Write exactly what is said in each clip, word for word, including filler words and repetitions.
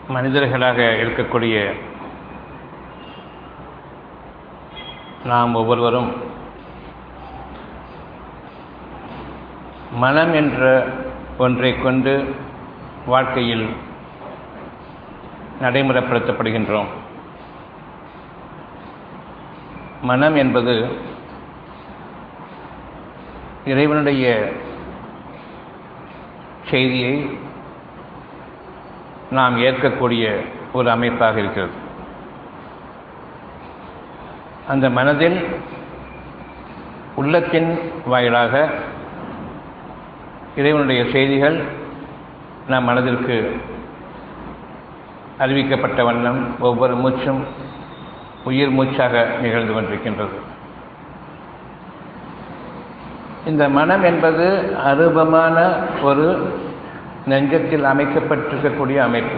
மனிதர்களாக இருக்கக்கூடிய நாம் ஒவ்வொருவரும் மனம் என்ற ஒன்றை கொண்டு வாழ்க்கையில் நடைமுறைப்படுத்தப்படுகின்றோம். மனம் என்பது இறைவனுடைய செய்தியை நாம் ஏற்கக்கூடிய ஒரு அமைப்பாக இருக்கிறது. அந்த மனதில் உள்ளத்தின் வாயிலாக இறைவனுடைய செய்திகள் நம் மனதிற்கு அறிவிக்கப்பட்ட வண்ணம் ஒவ்வொரு மூச்சும் உயிர் மூச்சாக நிகழ்ந்து கொண்டிருக்கின்றது. இந்த மனம் என்பது அரூபமான ஒரு நெஞ்சத்தில் அமைக்கப்பட்டிருக்கக்கூடிய அமைப்பு.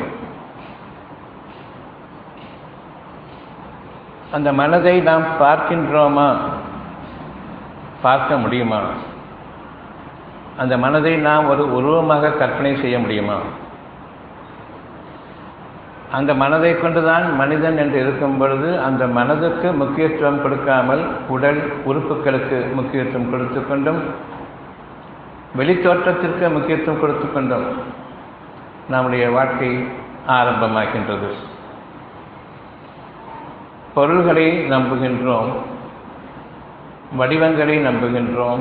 அந்த மனதை நாம் பார்க்கின்றோமா? பார்க்க முடியுமா? அந்த மனதை நாம் ஒரு உருவமாக கற்பனை செய்ய முடியுமா? அந்த மனதை கொண்டுதான் மனிதன் என்று இருக்கும் பொழுது அந்த மனதுக்கு முக்கியத்துவம் கொடுக்காமல் உடல் உறுப்புகளுக்கு முக்கியத்துவம் கொடுத்து கொண்டும் வெளித்தோற்றத்திற்கு முக்கியத்துவம் கொடுத்து கொண்டும் நம்முடைய வாழ்க்கை ஆரம்பமாகின்றது. பொருள்களை நம்புகின்றோம், வடிவங்களை நம்புகின்றோம்.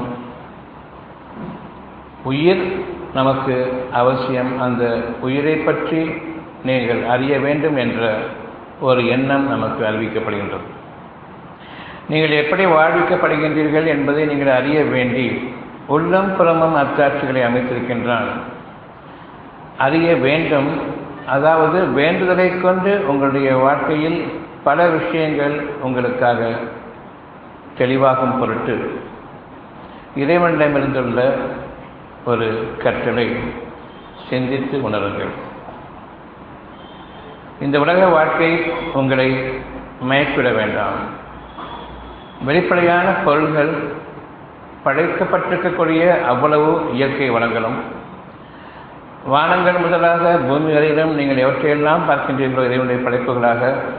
உயிர் நமக்கு அவசியம். அந்த உயிரை பற்றி நீங்கள் அறிய வேண்டும் என்ற ஒரு எண்ணம் நமக்கு அறிவிக்கப்படுகின்றது. நீங்கள் எப்படி வாழ்விக்கப்படுகின்றீர்கள் என்பதை நீங்கள் அறிய வேண்டி உள்ளம் புறமும் அத்தாட்சிகளை அமைத்திருக்கின்றான். அறிய வேண்டும். அதாவது வேண்டுதலை கொண்டு உங்களுடைய வாழ்க்கையில் பல விஷயங்கள் உங்களுக்காக தெளிவாகும் பொருட்டு இறைவனிடமிருந்துள்ள ஒரு கட்டளை, சிந்தித்து உணருங்கள். இந்த உலக வாழ்க்கை உங்களை மயக்கிட வேண்டாம். வெளிப்படையான பொருள்கள், படைக்கப்பட்டிருக்கக்கூடிய அவ்வளவு இயற்கை வளங்களும், வானங்கள் முதலாக பூமி வரையிலும் நீங்கள் எவற்றையெல்லாம் பார்க்கின்றீர்களோ இறைவனுடைய படைப்புகளாக,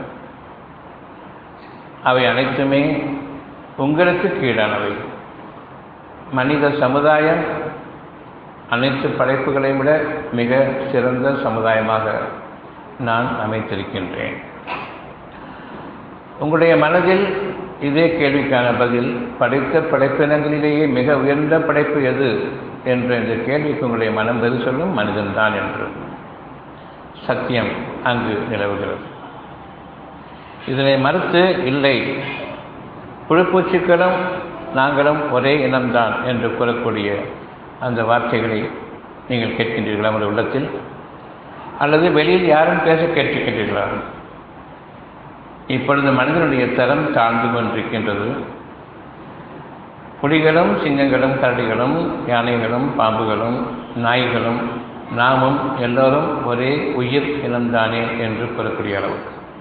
அவை அனைத்துமே உங்களுக்கு கீழானவை. மனித சமுதாயம் அனைத்து படைப்புகளை விட மிக சிறந்த சமுதாயமாக நான் அமைத்திருக்கின்றேன். உங்களுடைய மனதில் இதே கேள்விக்கான பதில், படைத்த படைப்பினங்களிலேயே மிக உயர்ந்த படைப்பு எது என்ற இந்த கேள்விக்கு உங்களுடைய மனம் பதில் சொல்லும், மனிதன்தான் என்று சத்தியம் அங்கு நிலவுகிறது. இதனை மறுத்து இல்லை, புழுப்பூச்சிகளும் நாங்களும் ஒரே இனம்தான் என்று கூறக்கூடிய அந்த வார்த்தைகளை நீங்கள் கேட்கின்றீர்களா உங்களுடைய உள்ளத்தில்? அல்லது வெளியில் யாரும் பேச கேட்டிருக்கின்றீர்களா? இப்பொழுது மனிதனுடைய தரம் தாழ்ந்து கொண்டிருக்கின்றது. புலிகளும் சிங்கங்களும் கரடிகளும் யானைகளும் பாம்புகளும் நாய்களும் நாமும் எல்லோரும் ஒரே உயிர் இனம்தானே என்று கூறக்கூடிய அளவு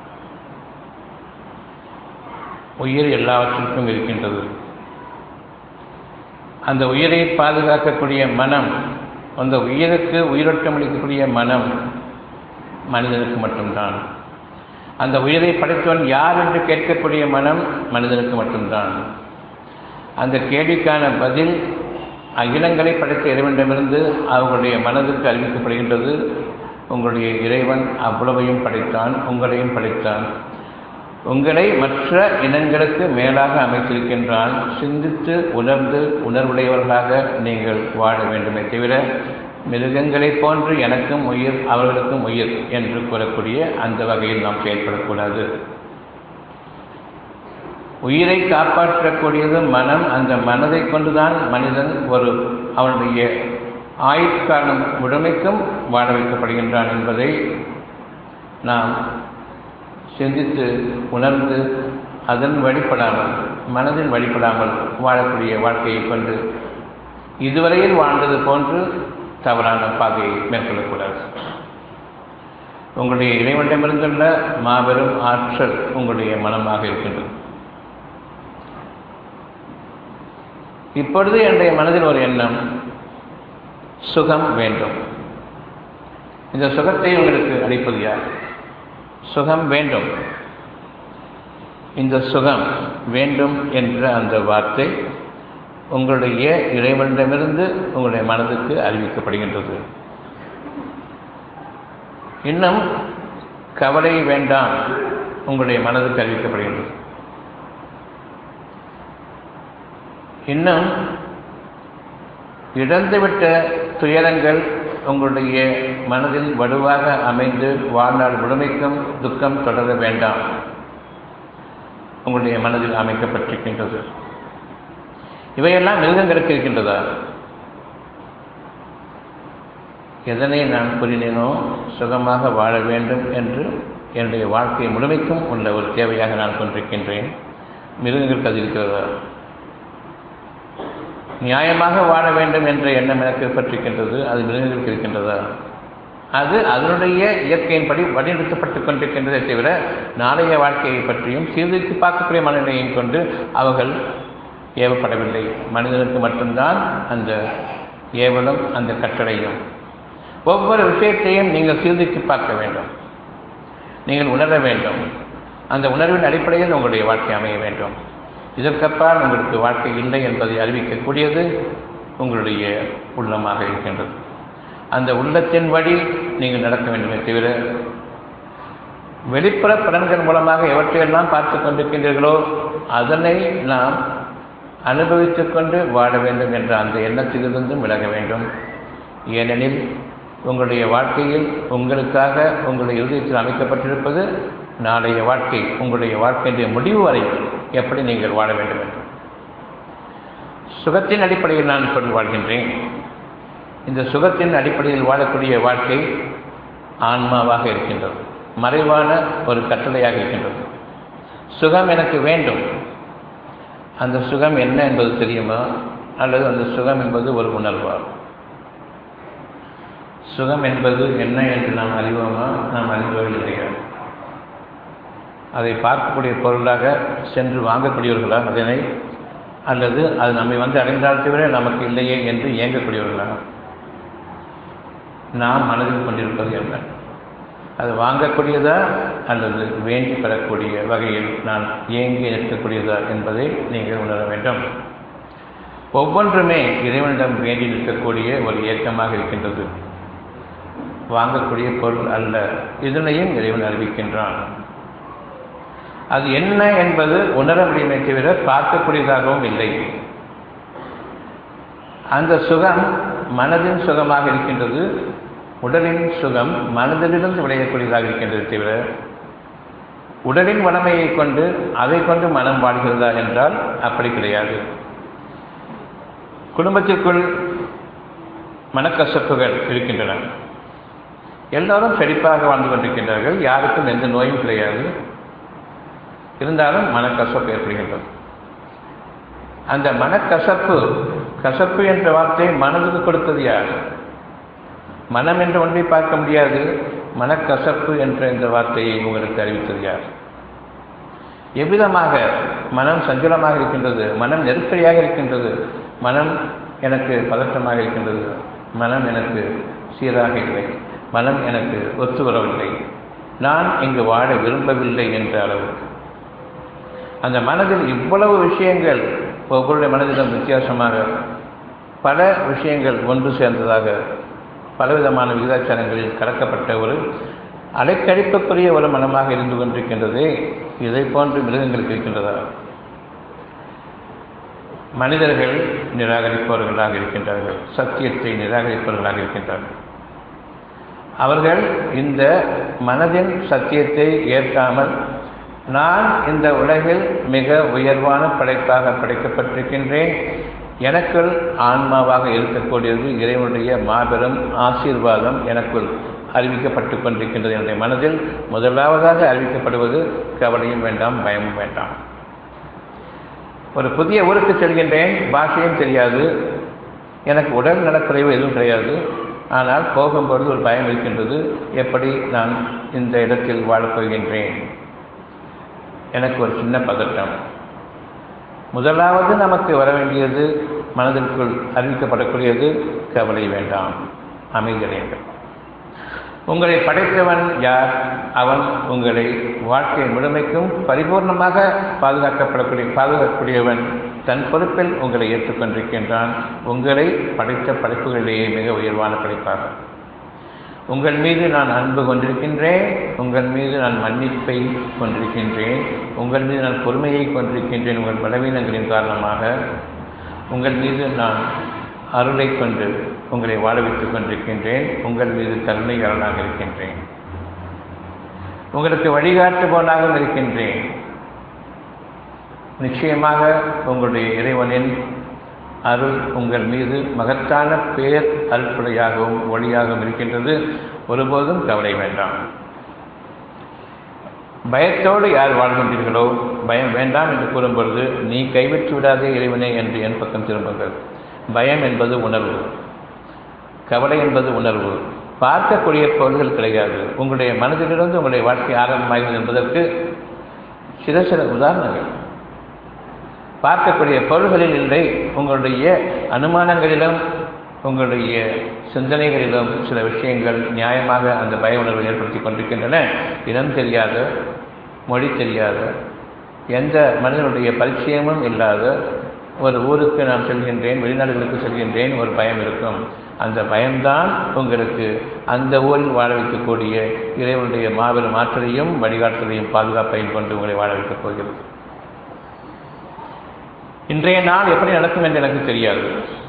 உயிர் எல்லாவற்றிற்கும் இருக்கின்றது. அந்த உயிரை பாதுகாக்கக்கூடிய மனம், அந்த உயிருக்கு உயிரோட்டம் அளிக்கக்கூடிய மனம் மனிதனுக்கு மட்டும்தான். அந்த உயிரை படைத்தவன் யார் என்று கேட்கக்கூடிய மனம் மனிதனுக்கு மட்டும்தான். அந்த கேள்விக்கான பதில் அகிலங்களை படைத்த இறைவனிடமிருந்து அவர்களுடைய மனதிற்கு அறிவிக்கப்படுகின்றது. உங்களுடைய இறைவன் அவ்வளவையும் படைத்தான், உங்களையும் படைத்தான். உங்களை மற்ற இனங்களுக்கு மேலாக அமைத்திருக்கின்றான். சிந்தித்து உணர்ந்து உணர்வுடையவர்களாக நீங்கள் வாழ வேண்டுமே தவிர மிருகங்களை போன்று எனக்கும் உயிர் அவர்களுக்கும் உயிர் என்று கூறக்கூடிய அந்த வகையில் நாம் செயல்படக்கூடாது. உயிரை காப்பாற்றக்கூடியது மனம். அந்த மனதை கொண்டுதான் மனிதன் ஒரு அவனுடைய ஆயுட்காலம் முழுமைக்கும் வாழ வைக்கப்படுகின்றான் என்பதை நாம் சிந்தித்து உணர்ந்து அதன் வழிபடாமல், மனதின் வழிபடாமல் வாழக்கூடிய வாழ்க்கையை கொண்டு இதுவரையில் வாழ்ந்தது போன்று தவறான பாதையை மேற்கொள்ளக்கூடாது. உங்களுடைய இறைவனிடமிருந்துள்ள மாபெரும் ஆற்றல் உங்களுடைய மனமாக இருக்கின்றது. இப்பொழுது என்னுடைய மனதில் ஒரு எண்ணம், சுகம் வேண்டும். இந்த சுகத்தை உங்களுக்கு அளிப்பது யார்? சுகம் வேண்டும். இந்த சுகம் வேண்டும் என்ற அந்த வார்த்தை உங்களுடைய இறைவனிடமிருந்து உங்களுடைய மனதுக்கு அறிவிக்கப்படுகின்றது. இன்னும் கவலை வேண்டாம் உங்களுடைய மனதுக்கு அறிவிக்கப்படுகின்றது. இன்னும் இழந்துவிட்ட துயரங்கள் உங்களுடைய மனதில் வலுவாக அமைந்து வாழ்நாள் முழுமைக்கும் துக்கம் தொடர வேண்டாம் உங்களுடைய மனதில் அமைக்கப்பட்டிருக்கின்றது. இவையெல்லாம் மிருகங்களுக்கு இருக்கின்றதா? எதனை நான் கூறினேனோ சுகமாக வாழ வேண்டும் என்று என்னுடைய வாழ்க்கை முழுமைக்கும் உள்ள ஒரு தேவையாக நான் கொண்டிருக்கின்றேன். மிருகங்களுக்கு அது இருக்கிறதா? நியாயமாக வாழ வேண்டும் என்ற எண்ணம் எனக்கு ஏற்பட்டிருக்கின்றது. அது மிருகங்களுக்கு இருக்கின்றதா? அது அதனுடைய இயற்கையின்படி வழிநடத்தப்பட்டுக் கொண்டிருக்கின்றதை தவிர நாளைய வாழ்க்கையை பற்றியும் சீர்திருத்தி பார்க்கக்கூடிய மனநிலையை கொண்டு அவர்கள் ஏவப்படவில்லை. மனிதனுக்கு மட்டும்தான் அந்த ஏவலும் அந்த கட்டளையும். ஒவ்வொரு விஷயத்தையும் நீங்கள் சீர்திருத்தி பார்க்க வேண்டும், நீங்கள் உணர வேண்டும். அந்த உணர்வின் அடிப்படையில் உங்களுடைய வாழ்க்கை அமைய வேண்டும். இதற்கப்பால் உங்களுக்கு வாழ்க்கை இல்லை என்பதை அறிவிக்கக்கூடியது உங்களுடைய உள்ளமாக இருக்கின்றது. அந்த உள்ளத்தின் வழி நீங்கள் நடக்க வேண்டுமே தவிர வெளிப்புற பலன்கள் மூலமாக எவற்றையெல்லாம் பார்த்து கொண்டிருக்கின்றீர்களோ அதனை நாம் அனுபவித்துக் கொண்டு வாழ வேண்டும் என்ற அந்த எண்ணத்திலிருந்தும் விலக வேண்டும். ஏனெனில் உங்களுடைய வாழ்க்கையில் உங்களுக்காக உங்களுடைய இதயத்தில் அமைக்கப்பட்டிருப்பது நாளைய வாழ்க்கை, உங்களுடைய வாழ்க்கையுடைய முடிவு வரை எப்படி நீங்கள் வாழ வேண்டும் என்று. சுகத்தின் அடிப்படையில் நான் இப்பொழுது வாழ்கின்றேன். இந்த சுகத்தின் அடிப்படையில் வாழக்கூடிய வாழ்க்கை ஆன்மாவாக இருக்கின்றது, மறைவான ஒரு கட்டளையாக இருக்கின்றது. சுகம் எனக்கு வேண்டும். அந்த சுகம் என்ன என்பது தெரியுமா? அல்லது அந்த சுகம் என்பது ஒரு உணர்வா? சுகம் என்பது என்ன என்று நாம் அறிவோமா? நாம் அறிவதில்லையா? அதை பார்க்கக்கூடிய பொருளாக சென்று வாங்கக்கூடியவர்களா அதனை, அல்லது அது நம்மை வந்து அடைந்தால் தவிர நமக்கு இல்லையே என்று இயங்கக்கூடியவர்களா? நாம் மனதில் கொண்டிருப்பது என்ன? அது வாங்கக்கூடியதா அல்லது வேண்டி பெறக்கூடிய வகையில் நான் ஏங்கி நிற்கக்கூடியதா என்பதை நீங்கள் உணர வேண்டும். ஒவ்வொன்றுமே இறைவனிடம் வேண்டி நிற்கக்கூடிய ஒரு இயக்கமாக இருக்கின்றது, வாங்கக்கூடிய பொருள் அல்ல. இதனையும் இறைவன் அறிவிக்கின்றான். அது என்ன என்பது உணர முடியுமே தவிர பார்க்கக்கூடியதாகவும் இல்லை. அந்த சுகம் மனதின் சுகமாக இருக்கின்றது. உடலின் சுகம் மனதிலிருந்து விளையக்கூடியதாக இருக்கின்றது தவிர உடலின் வளமையை கொண்டு அதை கொண்டு மனம் வாழ்கிறதா என்றால் அப்படி கிடையாது. குடும்பத்திற்குள் மனக்கசப்புகள் இருக்கின்றன. எல்லாரும் செழிப்பாக வாழ்ந்து கொண்டிருக்கின்றார்கள், யாருக்கும் எந்த நோயும் கிடையாது. இருந்தாலும் மனக்கசப்பு ஏற்படுகின்றது. அந்த மனக்கசப்பு, கசப்பு என்ற வார்த்தை மனதுக்கு கொடுத்தது யார்? மனம் என்ற ஒன்றை பார்க்க முடியாது. மனக்கசப்பு என்ற இந்த வார்த்தையை உங்களுக்கு அறிவித்தது யார்? எவ்விதமாக மனம் சஞ்சலமாக இருக்கின்றது, மனம் நெருக்கடியாக இருக்கின்றது, மனம் எனக்கு பதற்றமாக இருக்கின்றது, மனம் எனக்கு சீராக இல்லை, மனம் எனக்கு ஒத்து வரவில்லை, நான் இங்கு வாழ விரும்பவில்லை என்ற அளவு. அந்த மனதில் இவ்வளவு விஷயங்கள் ஒவ்வொருடைய மனதிலும் வித்தியாசமாக பல விஷயங்கள் ஒன்று சேர்ந்ததாக பலவிதமான விகிதாச்சாரங்களில் கலக்கப்பட்ட ஒரு அலைக்கழிப்புக்குரிய ஒரு மனமாக இருந்து கொண்டிருக்கின்றது. இதை போன்று மிருகங்களுக்கு இருக்கின்றதா? மனிதர்கள் நிராகரிப்பவர்களாக இருக்கின்றார்கள், சத்தியத்தை நிராகரிப்பவர்களாக இருக்கின்றார்கள். அவர்கள் இந்த மனதின் சத்தியத்தை ஏற்காமல் நான் இந்த உலகில் மிக உயர்வான படைப்பாக படைக்கப்பட்டிருக்கின்றேன், எனக்குள் ஆன்மாவாக இருக்கக்கூடியது இறைவனுடைய மாபெரும் ஆசீர்வாதம் எனக்குள் அறிவிக்கப்பட்டு கொண்டிருக்கின்றது என்னுடைய மனதில் முதலாவதாக அறிவிக்கப்படுவது கவலையும் வேண்டாம், பயமும் வேண்டாம். ஒரு புதிய ஊருக்கு செல்கின்றேன், பாஷையும் தெரியாது, எனக்கு உடல் நலக்குறைவு எதுவும் கிடையாது. ஆனால் போகும்பொழுது ஒரு பயம் இருக்கின்றது, எப்படி நான் இந்த இடத்தில் வாழப்போகின்றேன், எனக்கு ஒரு சின்ன பதட்டம். முதலாவது நமக்கு வர வேண்டியது, மனதிற்குள் அறிவிக்கப்படக்கூடியது கவலை வேண்டாம், அமைதி அடையுங்கள். உங்களை படைத்தவன் யார்? அவன் உங்களை வாழ்க்கை முழுமைக்கும் பரிபூர்ணமாக பாதுகாக்கப்படக்கூடிய பாதுகாக்கக்கூடியவன். தன் பொறுப்பில் உங்களை ஏற்றுக்கொண்டிருக்கின்றான். உங்களை படைத்த படைப்புகளிலேயே மிக உயர்வான படைப்பாக. உங்கள் மீது நான் அன்பு கொண்டிருக்கின்றேன், உங்கள் மீது நான் மன்னிப்பை கொண்டிருக்கின்றேன், உங்கள் மீது நான் பொறுமையை கொண்டிருக்கின்றேன். உங்கள் பலவீனங்களின் காரணமாக உங்கள் மீது நான் அருளை கொண்டு உங்களை வாழ வைத்துக் கொண்டிருக்கின்றேன். உங்கள் மீது கருணையாளனாக இருக்கின்றேன், உங்களுக்கு வழிகாட்டுபவனாகவும் இருக்கின்றேன். நிச்சயமாக உங்களுடைய இறைவனின் அருள் உங்கள் மீது மகத்தான பேர் அருட்படையாகவும் ஒளியாகவும் இருக்கின்றது. ஒருபோதும் கவலை வேண்டாம். பயத்தோடு யார் வாழ்கின்றீர்களோ, பயம் வேண்டாம் என்று கூறும்பொழுது, நீ கைவிட்டு விடாதே இறைவனே என்று என் பக்கம் திரும்புங்கள். பயம் என்பது உணர்வு, கவலை என்பது உணர்வு. பார்க்கக்கூடிய பொருள்கள் கிடையாது. உங்களுடைய மனதிலிருந்து உங்களுடைய வாழ்க்கை ஆரம்பமாகிறது என்பதற்கு சில சில உதாரணங்கள். பார்க்கக்கூடிய பொருள்களில் இல்லை, உங்களுடைய அனுமானங்களிலும் உங்களுடைய சிந்தனைகளிலும் சில விஷயங்கள் நியாயமாக அந்த பய உணர்வை ஏற்படுத்தி கொண்டிருக்கின்றன. இனம் தெரியாத, மொழி தெரியாத, எந்த மனிதனுடைய பரிச்சயமும் இல்லாத ஒரு ஊருக்கு நான் செல்கின்றேன், வெளிநாடுகளுக்கு செல்கின்றேன், ஒரு பயம் இருக்கும். அந்த பயம்தான் உங்களுக்கு அந்த ஊரில் வாழ வைக்கக்கூடிய இறைவனுடைய மாபெரும் ஆற்றலையும் வழிகாட்டலையும் பாதுகாப்பையும் கொண்டு உங்களை வாழ வைக்கப் போகிறது. இன்றைய நாள் எப்படி நடக்கும் என்று எனக்கு தெரியாது.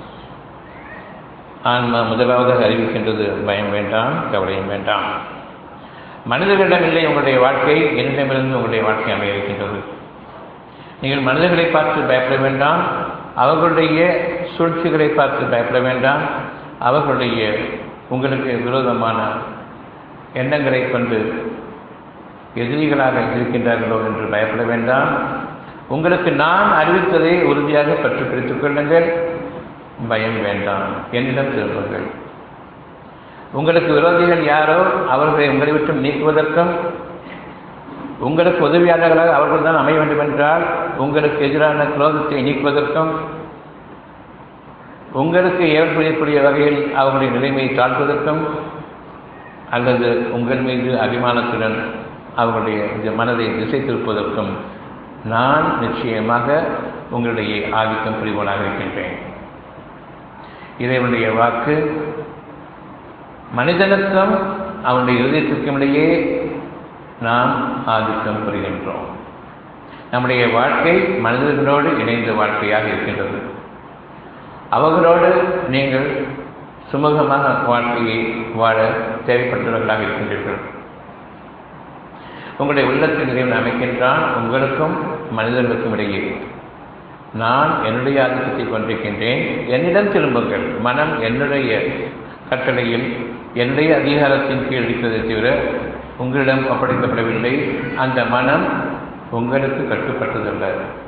ஆன்மா முதலாவதாக அறிவிக்கின்றது, பயம் வேண்டாம், கவலையும் வேண்டாம். மனிதர்களிடம் இல்லை உங்களுடைய வாழ்க்கை, என்னிடமிருந்து உங்களுடைய வாழ்க்கை அமைய இருக்கின்றது. நீங்கள் மனிதர்களை பார்த்து பயப்பட வேண்டாம், அவர்களுடைய சூழ்ச்சிகளை பார்த்து பயப்பட வேண்டாம், அவர்களுடைய உங்களுக்கு விரோதமான எண்ணங்களை கொண்டு எதிரிகளாக இருக்கின்றார்களோ என்று பயப்பட வேண்டாம். உங்களுக்கு நான் அறிவித்ததை உறுதியாக பற்றி பிடித்துக் கொள்ளுங்கள். பயம் வேண்டாம், என்னிடம் திரும்புங்கள். உங்களுக்கு விரோதிகள் யாரோ அவர்களை உங்களை விட்டு நீக்குவதற்கும், உங்களுக்கு உதவியாளர்களாக அவர்கள் தான் அமைய வேண்டும் என்றால் உங்களுக்கு எதிரான குரோதத்தை நீக்குவதற்கும், உங்களுக்கு ஏற்படக்கூடிய வகையில் அவர்களுடைய நிலைமையை தாழ்த்துவதற்கும், அல்லது உங்கள் மீது அபிமானத்துடன் அவர்களுடைய இந்த மனதை திசை திருப்பதற்கும் நான் நிச்சயமாக உங்களுடைய ஆதிக்கம் புரிவோனாக இருக்கின்றேன். இறைவனுடைய வாக்கு மனிதனுக்கும் அவனுடைய இதயத்திற்கும் இடையே நாம் ஆதிக்கம் புரிகின்றோம். நம்முடைய வாழ்க்கை மனிதர்களோடு இணைந்த வாழ்க்கையாக இருக்கின்றது. அவர்களோடு நீங்கள் சுமூகமாக வாழ்க்கையை வாழ தேவைப்பட்டவர்களாக இருக்கின்றீர்கள். உங்களுடைய உள்ளத்தில் இறைவன் அமைக்கின்றான். உங்களுக்கும் மனிதர்களுக்கும் இடையே நான் என்னுடைய ஆதிக்கத்தை கொண்டிருக்கின்றேன், என்னிடம் திரும்புங்கள். மனம் என்னுடைய கட்டளையில் என்னுடைய அதிகாரத்தின் கீழ் இருக்கிறதை தவிர உங்களிடம் ஒப்படைக்கப்படவில்லை. அந்த மனம் உங்களுக்கு கட்டுப்பட்டதல்ல.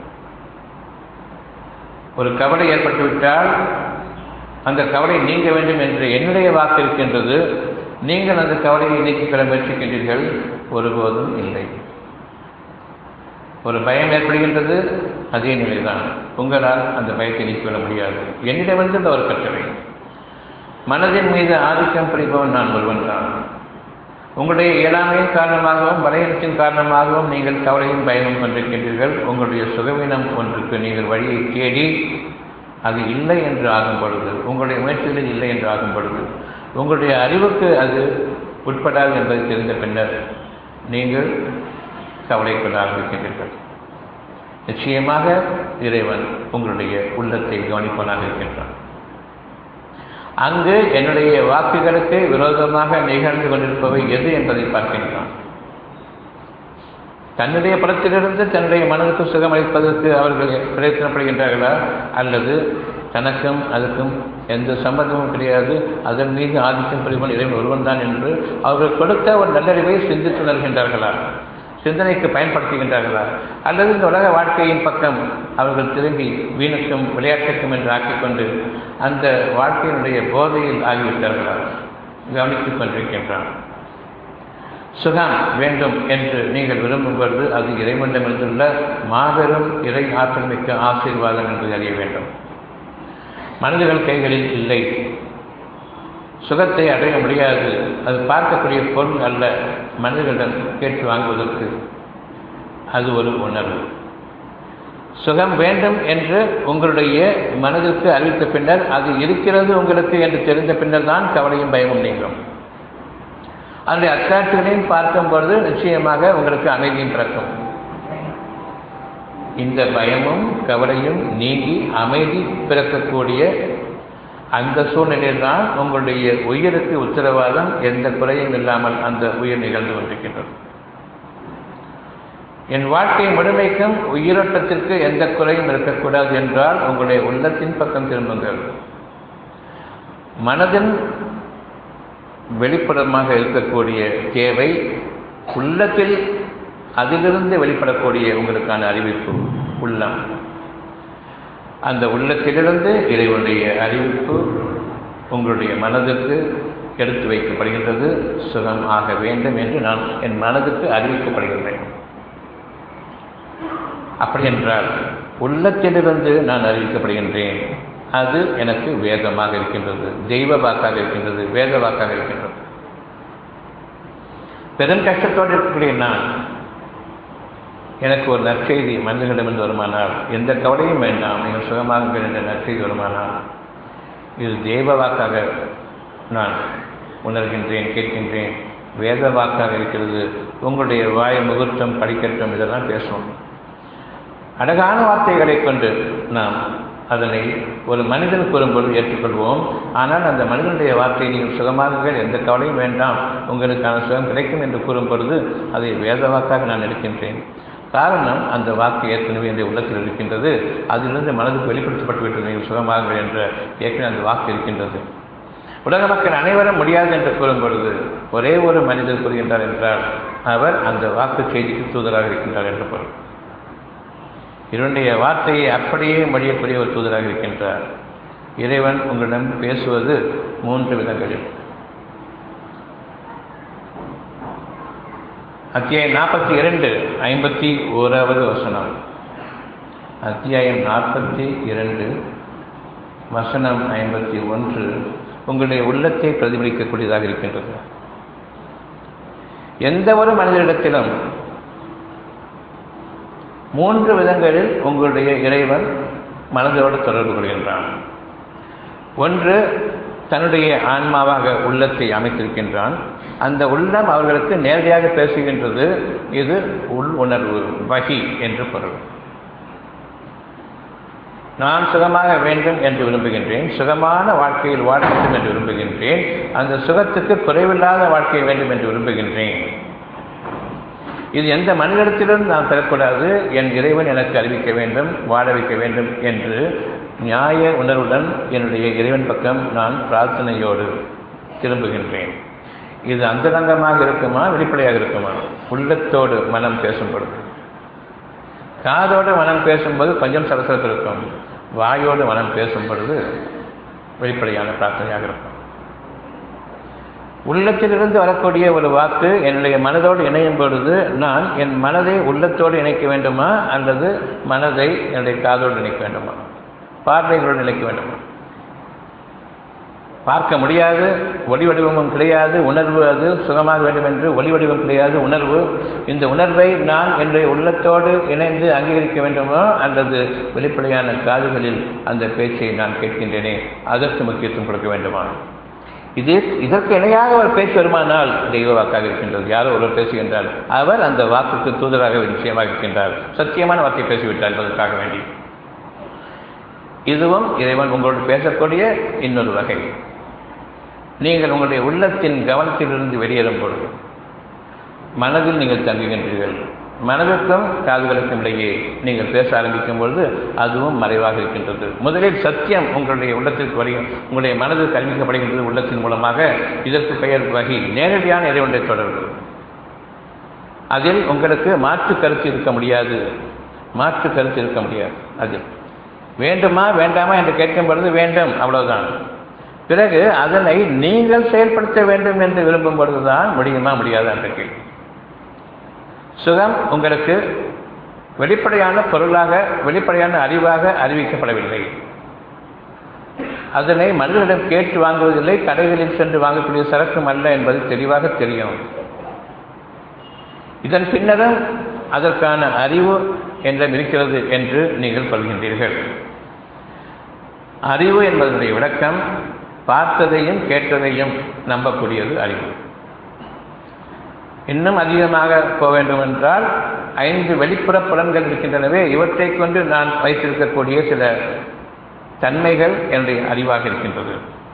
ஒரு கவலை ஏற்பட்டுவிட்டால் அந்த கவலை நீங்க வேண்டும் என்று என்னுடைய வாக்கு இருக்கின்றது. நீங்கள் அந்த கவலையை நீக்கிக்கொள்ள முயற்சிக்கின்றீர்கள், ஒருபோதும் இல்லை. ஒரு பயம் ஏற்படுகின்றது, அதே நிலைதான். உங்களால் அந்த பயத்தை நீக்கிக்கொள்ள முடியாது. என்னிடமிருந்து இந்த ஒரு கட்டளை. மனதின் மீது ஆதிக்கம் புரிபவன் நான் ஒருவன் தான். உங்களுடைய இயலாமையின் காரணமாகவும் பலவீனத்தின் காரணமாகவும் நீங்கள் கவலையும் பயமும் கொண்டிருக்கின்றீர்கள். உங்களுடைய சுகவீனம் ஒன்றுக்கு நீங்கள் வழியை தேடி அது இல்லை என்று ஆகும் பொழுது, உங்களுடைய முயற்சிகளில் இல்லை என்று ஆகும் பொழுது, உங்களுடைய அறிவுக்கு அது உட்படாது என்பதை தெரிந்த பின்னர் நீங்கள் கவலை கொள்ள ஆரம்பிக்கின்றீர்கள். நிச்சயமாக இறைவன் உங்களுடைய உள்ளத்தை கவனிப்பவனாக இருக்கின்றான். அங்கு என்னுடைய வாக்குகளுக்கு விரோதமாக நிகழ்ந்து கொண்டிருப்பவை எது என்பதை பார்க்கின்றான். தன்னுடைய புறத்திலிருந்து தன்னுடைய மனதுக்கு சுகமளிப்பதற்கு அவர்கள் பிரயத்தனப்படுகின்றார்களா, அல்லது தனக்கும் அதுக்கும் எந்த சம்பந்தமும் கிடையாது, அதன் மீது ஆதிக்கம் புரிவன் இறைவன் ஒருவன் தான் என்று அவர்கள் கொடுத்த ஒரு நல்லறிவை சிந்தித்து உணர்கின்றார்களா, சிந்தனைக்கு பயன்படுத்துகின்றார்களா, அல்லது இந்த உலக வாழ்க்கையின் பக்கம் அவர்கள் திரும்பி வீணுக்கும் விளையாட்டுக்கும் என்று ஆக்கிக்கொண்டு அந்த வாழ்க்கையினுடைய போதையில் ஆகிவிட்டார்களா கவனித்துக் கொண்டிருக்கின்றான். சுகம் வேண்டும் என்று நீங்கள் விரும்பும் பொழுது அது இறைவனிடமிருந்துள்ள மாபெரும் இறை ஆற்றல் மிக்க ஆசீர்வாதம் என்று அறிய வேண்டும். மனிதர்கள் கைகளில் இல்லை. சுகத்தை அடைய முடியாது. அது பார்க்கக்கூடிய பொருள் அல்ல. மனிதர்களிடம் கேட்டு வாங்குவதற்கு அது ஒரு உணர்வு. சுகம் வேண்டும் என்று உங்களுடைய மனதிற்கு அறிவித்த பின்னர் அது இருக்கிறது உங்களுக்கு என்று தெரிந்த பின்னர் தான் கவலையும் பயமும் நீங்கும். அந்த அத்தாட்சிகளையும் பார்க்கும் பொழுது நிச்சயமாக உங்களுக்கு அமைதியும் பிறக்கும். இந்த பயமும் கவலையும் நீங்கி அமைதி பிறக்கக்கூடிய அந்த சூழ்நிலையில் தான் உங்களுடைய உயிருக்கு உத்தரவாதம் எந்த குறையும் இல்லாமல் அந்த உயிர் நிகழ்ந்து கொண்டிருக்கின்றது. என் வாழ்க்கை முழுமைக்கும் உயிரோட்டத்திற்கு எந்த குறையும் இருக்கக்கூடாது என்றால் உங்களுடைய உள்ளத்தின் பக்கம் திரும்புங்கள். மனதின் வெளிப்படமாக இருக்கக்கூடிய தேவை உள்ளத்தில் அதிலிருந்து வெளிப்படக்கூடிய உங்களுக்கான அறிவிப்பு உள்ளம். அந்த உள்ளத்திலிருந்து இறைவனுடைய அறிவிப்பு உங்களுடைய மனதிற்கு எடுத்து வைக்கப்படுகின்றது. சுகம் ஆக வேண்டும் என்று நான் என் மனதுக்கு அறிவிக்கப்படுகின்றேன். அப்படி என்றால் உள்ளத்திலிருந்து நான் அறிவிக்கப்படுகின்றேன். அது எனக்கு வேதமாக இருக்கின்றது, தெய்வ வாக்காக இருக்கின்றது, வேத வாக்காக இருக்கின்றது. பெரும் கஷ்டத்தோடு இருக்கக்கூடிய நான் எனக்கு ஒரு நற்செய்தி மனிதர்களிடமிருந்து வருமானால் எந்த கவலையும் வேண்டாம், நீங்கள் சுகமாக என்ற நற்செய்தி வருமானால் இது தெய்வ வாக்காக நான் உணர்கின்றேன், கேட்கின்றேன், வேத வாக்காக இருக்கிறது. உங்களுடைய வாய் முகூர்த்தம் படிக்கட்டும் இதெல்லாம் பேசணும். அழகான வார்த்தைகளை கொண்டு நாம் அதனை ஒரு மனிதன் கூறும்பொழுது ஏற்றுக்கொள்வோம். ஆனால் அந்த மனிதனுடைய வார்த்தையை நீங்கள் சுகமாகுங்கள், எந்த கவலையும் வேண்டாம், உங்களுக்கான சுகம் கிடைக்கும் என்று கூறும் பொழுது அதை வேத வாக்காக நான் எடுக்கின்றேன். காரணம் அந்த வாக்கு ஏற்கனவே என்ற உள்ளத்தில் இருக்கின்றது. அதிலிருந்து மனதுக்கு வெளிப்படுத்தப்பட்டு விட்டது நீங்கள் சுகமாகுங்கள் என்ற ஏற்கனவே அந்த வாக்கு இருக்கின்றது. உலக மக்கள் அனைவரும் முடியாது என்று கூறும் பொழுது ஒரே ஒரு மனிதர் கூறுகின்றார் என்றால் அவர் அந்த வாக்கு செய்திக்கு தூதராக இருக்கின்றார் என்ற பொருள். இவருடைய வார்த்தையை அப்படியே மொழியக்கூடிய ஒரு தூதராக இருக்கின்றார். இறைவன் உங்களிடம் பேசுவது மூன்று விதங்களில். அத்தியாயம் நாற்பத்தி இரண்டு ஐம்பத்தி ஓராவது வசனம். அத்தியாயம் நாற்பத்தி இரண்டு வசனம் ஐம்பத்தி ஒன்று உங்களுடைய உள்ளத்தை பிரதிபலிக்கக்கூடியதாக இருக்கின்றது. எந்த ஒரு மனிதனிடத்திலும் மூன்று விதங்களில் உங்களுடைய இறைவன் மனதோடு தொடர்பு கொள்கின்றான். ஒன்று, தன்னுடைய ஆன்மாவாக உள்ளத்தை அமைத்திருக்கின்றான். அந்த உள்ளம் அவர்களுக்கு நேரடியாக பேசுகின்றது. இது உள் உணர்வு, வஹி என்று பொருள். நான் சுகமாக வேண்டும் என்று விரும்புகின்றேன், சுகமான வாழ்க்கையில் வாழ வேண்டும் என்று விரும்புகின்றேன், அந்த சுகத்துக்கு குறைவில்லாத வாழ்க்கை வேண்டும் என்று விரும்புகின்றேன். இது எந்த மனிதத்திலும் நான் பெறக்கூடாது, என் இறைவன் எனக்கு அறிவிக்க வேண்டும், வாழ வைக்க வேண்டும் என்று நியாய உணர்வுடன் என்னுடைய இறைவன் பக்கம் நான் பிரார்த்தனையோடு திரும்புகின்றேன். இது அந்தரங்கமாக இருக்குமா, வெளிப்படையாக இருக்குமா? உள்ளத்தோடு மனம் பேசும் பொழுது, காதோடு மனம் பேசும்போது கொஞ்சம் சலசலப்பு இருக்கும், வாயோடு மனம் பேசும் பொழுது வெளிப்படையான பிரார்த்தனையாக இருக்கும். உள்ளத்திலிருந்து வரக்கூடிய ஒரு வாக்கு என்னுடைய மனதோடு இணையும் பொழுது நான் என் மனதை உள்ளத்தோடு இணைக்க வேண்டுமா அல்லது மனதை என்னுடைய காதோடு இணைக்க வேண்டுமா, பார்வைகளோடு இணைக்க வேண்டுமா? பார்க்க முடியாது, ஒளி வடிவமும் கிடையாது, உணர்வு அது சுகமாக வேண்டும் என்று ஒளி வடிவம் கிடையாது, உணர்வு. இந்த உணர்வை நான் என்னுடைய உள்ளத்தோடு இணைந்து அங்கீகரிக்க வேண்டுமா அல்லது வெளிப்படையான காதுகளில் அந்த பேச்சை நான் கேட்கின்றேனே அதற்கு முக்கியத்துவம் கொடுக்க வேண்டுமா? இது இதற்கு இணையாக ஒரு பேச்சு வருமானால் தெய்வ வாக்காக இருக்கின்றது. யாரோ ஒருவர் பேசுகின்றார், அவர் அந்த வாக்குக்கு தூதராக நிச்சயமாக இருக்கின்றார், சத்தியமான வார்த்தை பேசிவிட்டார் என்பதற்காக வேண்டி. இதுவும் இறைவன் உங்களோடு பேசக்கூடிய இன்னொரு வகை. நீங்கள் உங்களுடைய உள்ளத்தின் கவனத்திலிருந்து வெளியேறும் பொழுது மனதில் நீங்கள் தங்குகின்றீர்கள். மனதுக்கும் காதுகளுக்கும் இடையே நீங்கள் பேச ஆரம்பிக்கும் பொழுது அதுவும் மறைவாக இருக்கின்றது. முதலில் சத்தியம் உங்களுடைய உள்ளத்திற்கு வருகிற உங்களுடைய மனதிற்கு அறிவிக்கப்படுகின்றது உள்ளத்தின் மூலமாக. இதற்கு பெயர் வகி, நேரடியான இறைவனுடைய தொடர்பு. அதில் உங்களுக்கு மாற்று கருத்து இருக்க முடியாது, மாற்று கருத்து இருக்க முடியாது. அது வேண்டுமா வேண்டாமா என்று கேட்கும் பொழுது வேண்டும், அவ்வளவுதான். பிறகு அதனை நீங்கள் செயல்படுத்த வேண்டும் என்று விரும்பும் பொழுதுதான் முடியுமா முடியாதா என்ற கேள்வி. சுகம் உங்களுக்கு வெளிப்படையான பொருளாக வெளிப்படையான அறிவாக அறிவிக்கப்படவில்லை. அதனை மனிதர்களிடம் கேட்டு வாங்குவதில்லை, கடைகளில் சென்று வாங்கக்கூடிய சரக்கும் அல்ல என்பது தெளிவாக தெரியும். இதன் பின்னரும் அதற்கான அறிவு என்றும் இருக்கிறது என்று நீங்கள் சொல்கின்றீர்கள். அறிவு என்பதனுடைய விளக்கம் பார்த்ததையும் கேட்டதையும் நம்பக்கூடியது அறிவு. இன்னும் அதிகமாக போக வேண்டும் என்றால் ஐந்து வெளிப்புற புலன்கள் இருக்கின்றனவே, இவற்றை கொண்டு நான் வைத்திருக்கக்கூடிய சில தன்மைகள் என்னுடைய அறிவாக இருக்கின்றது.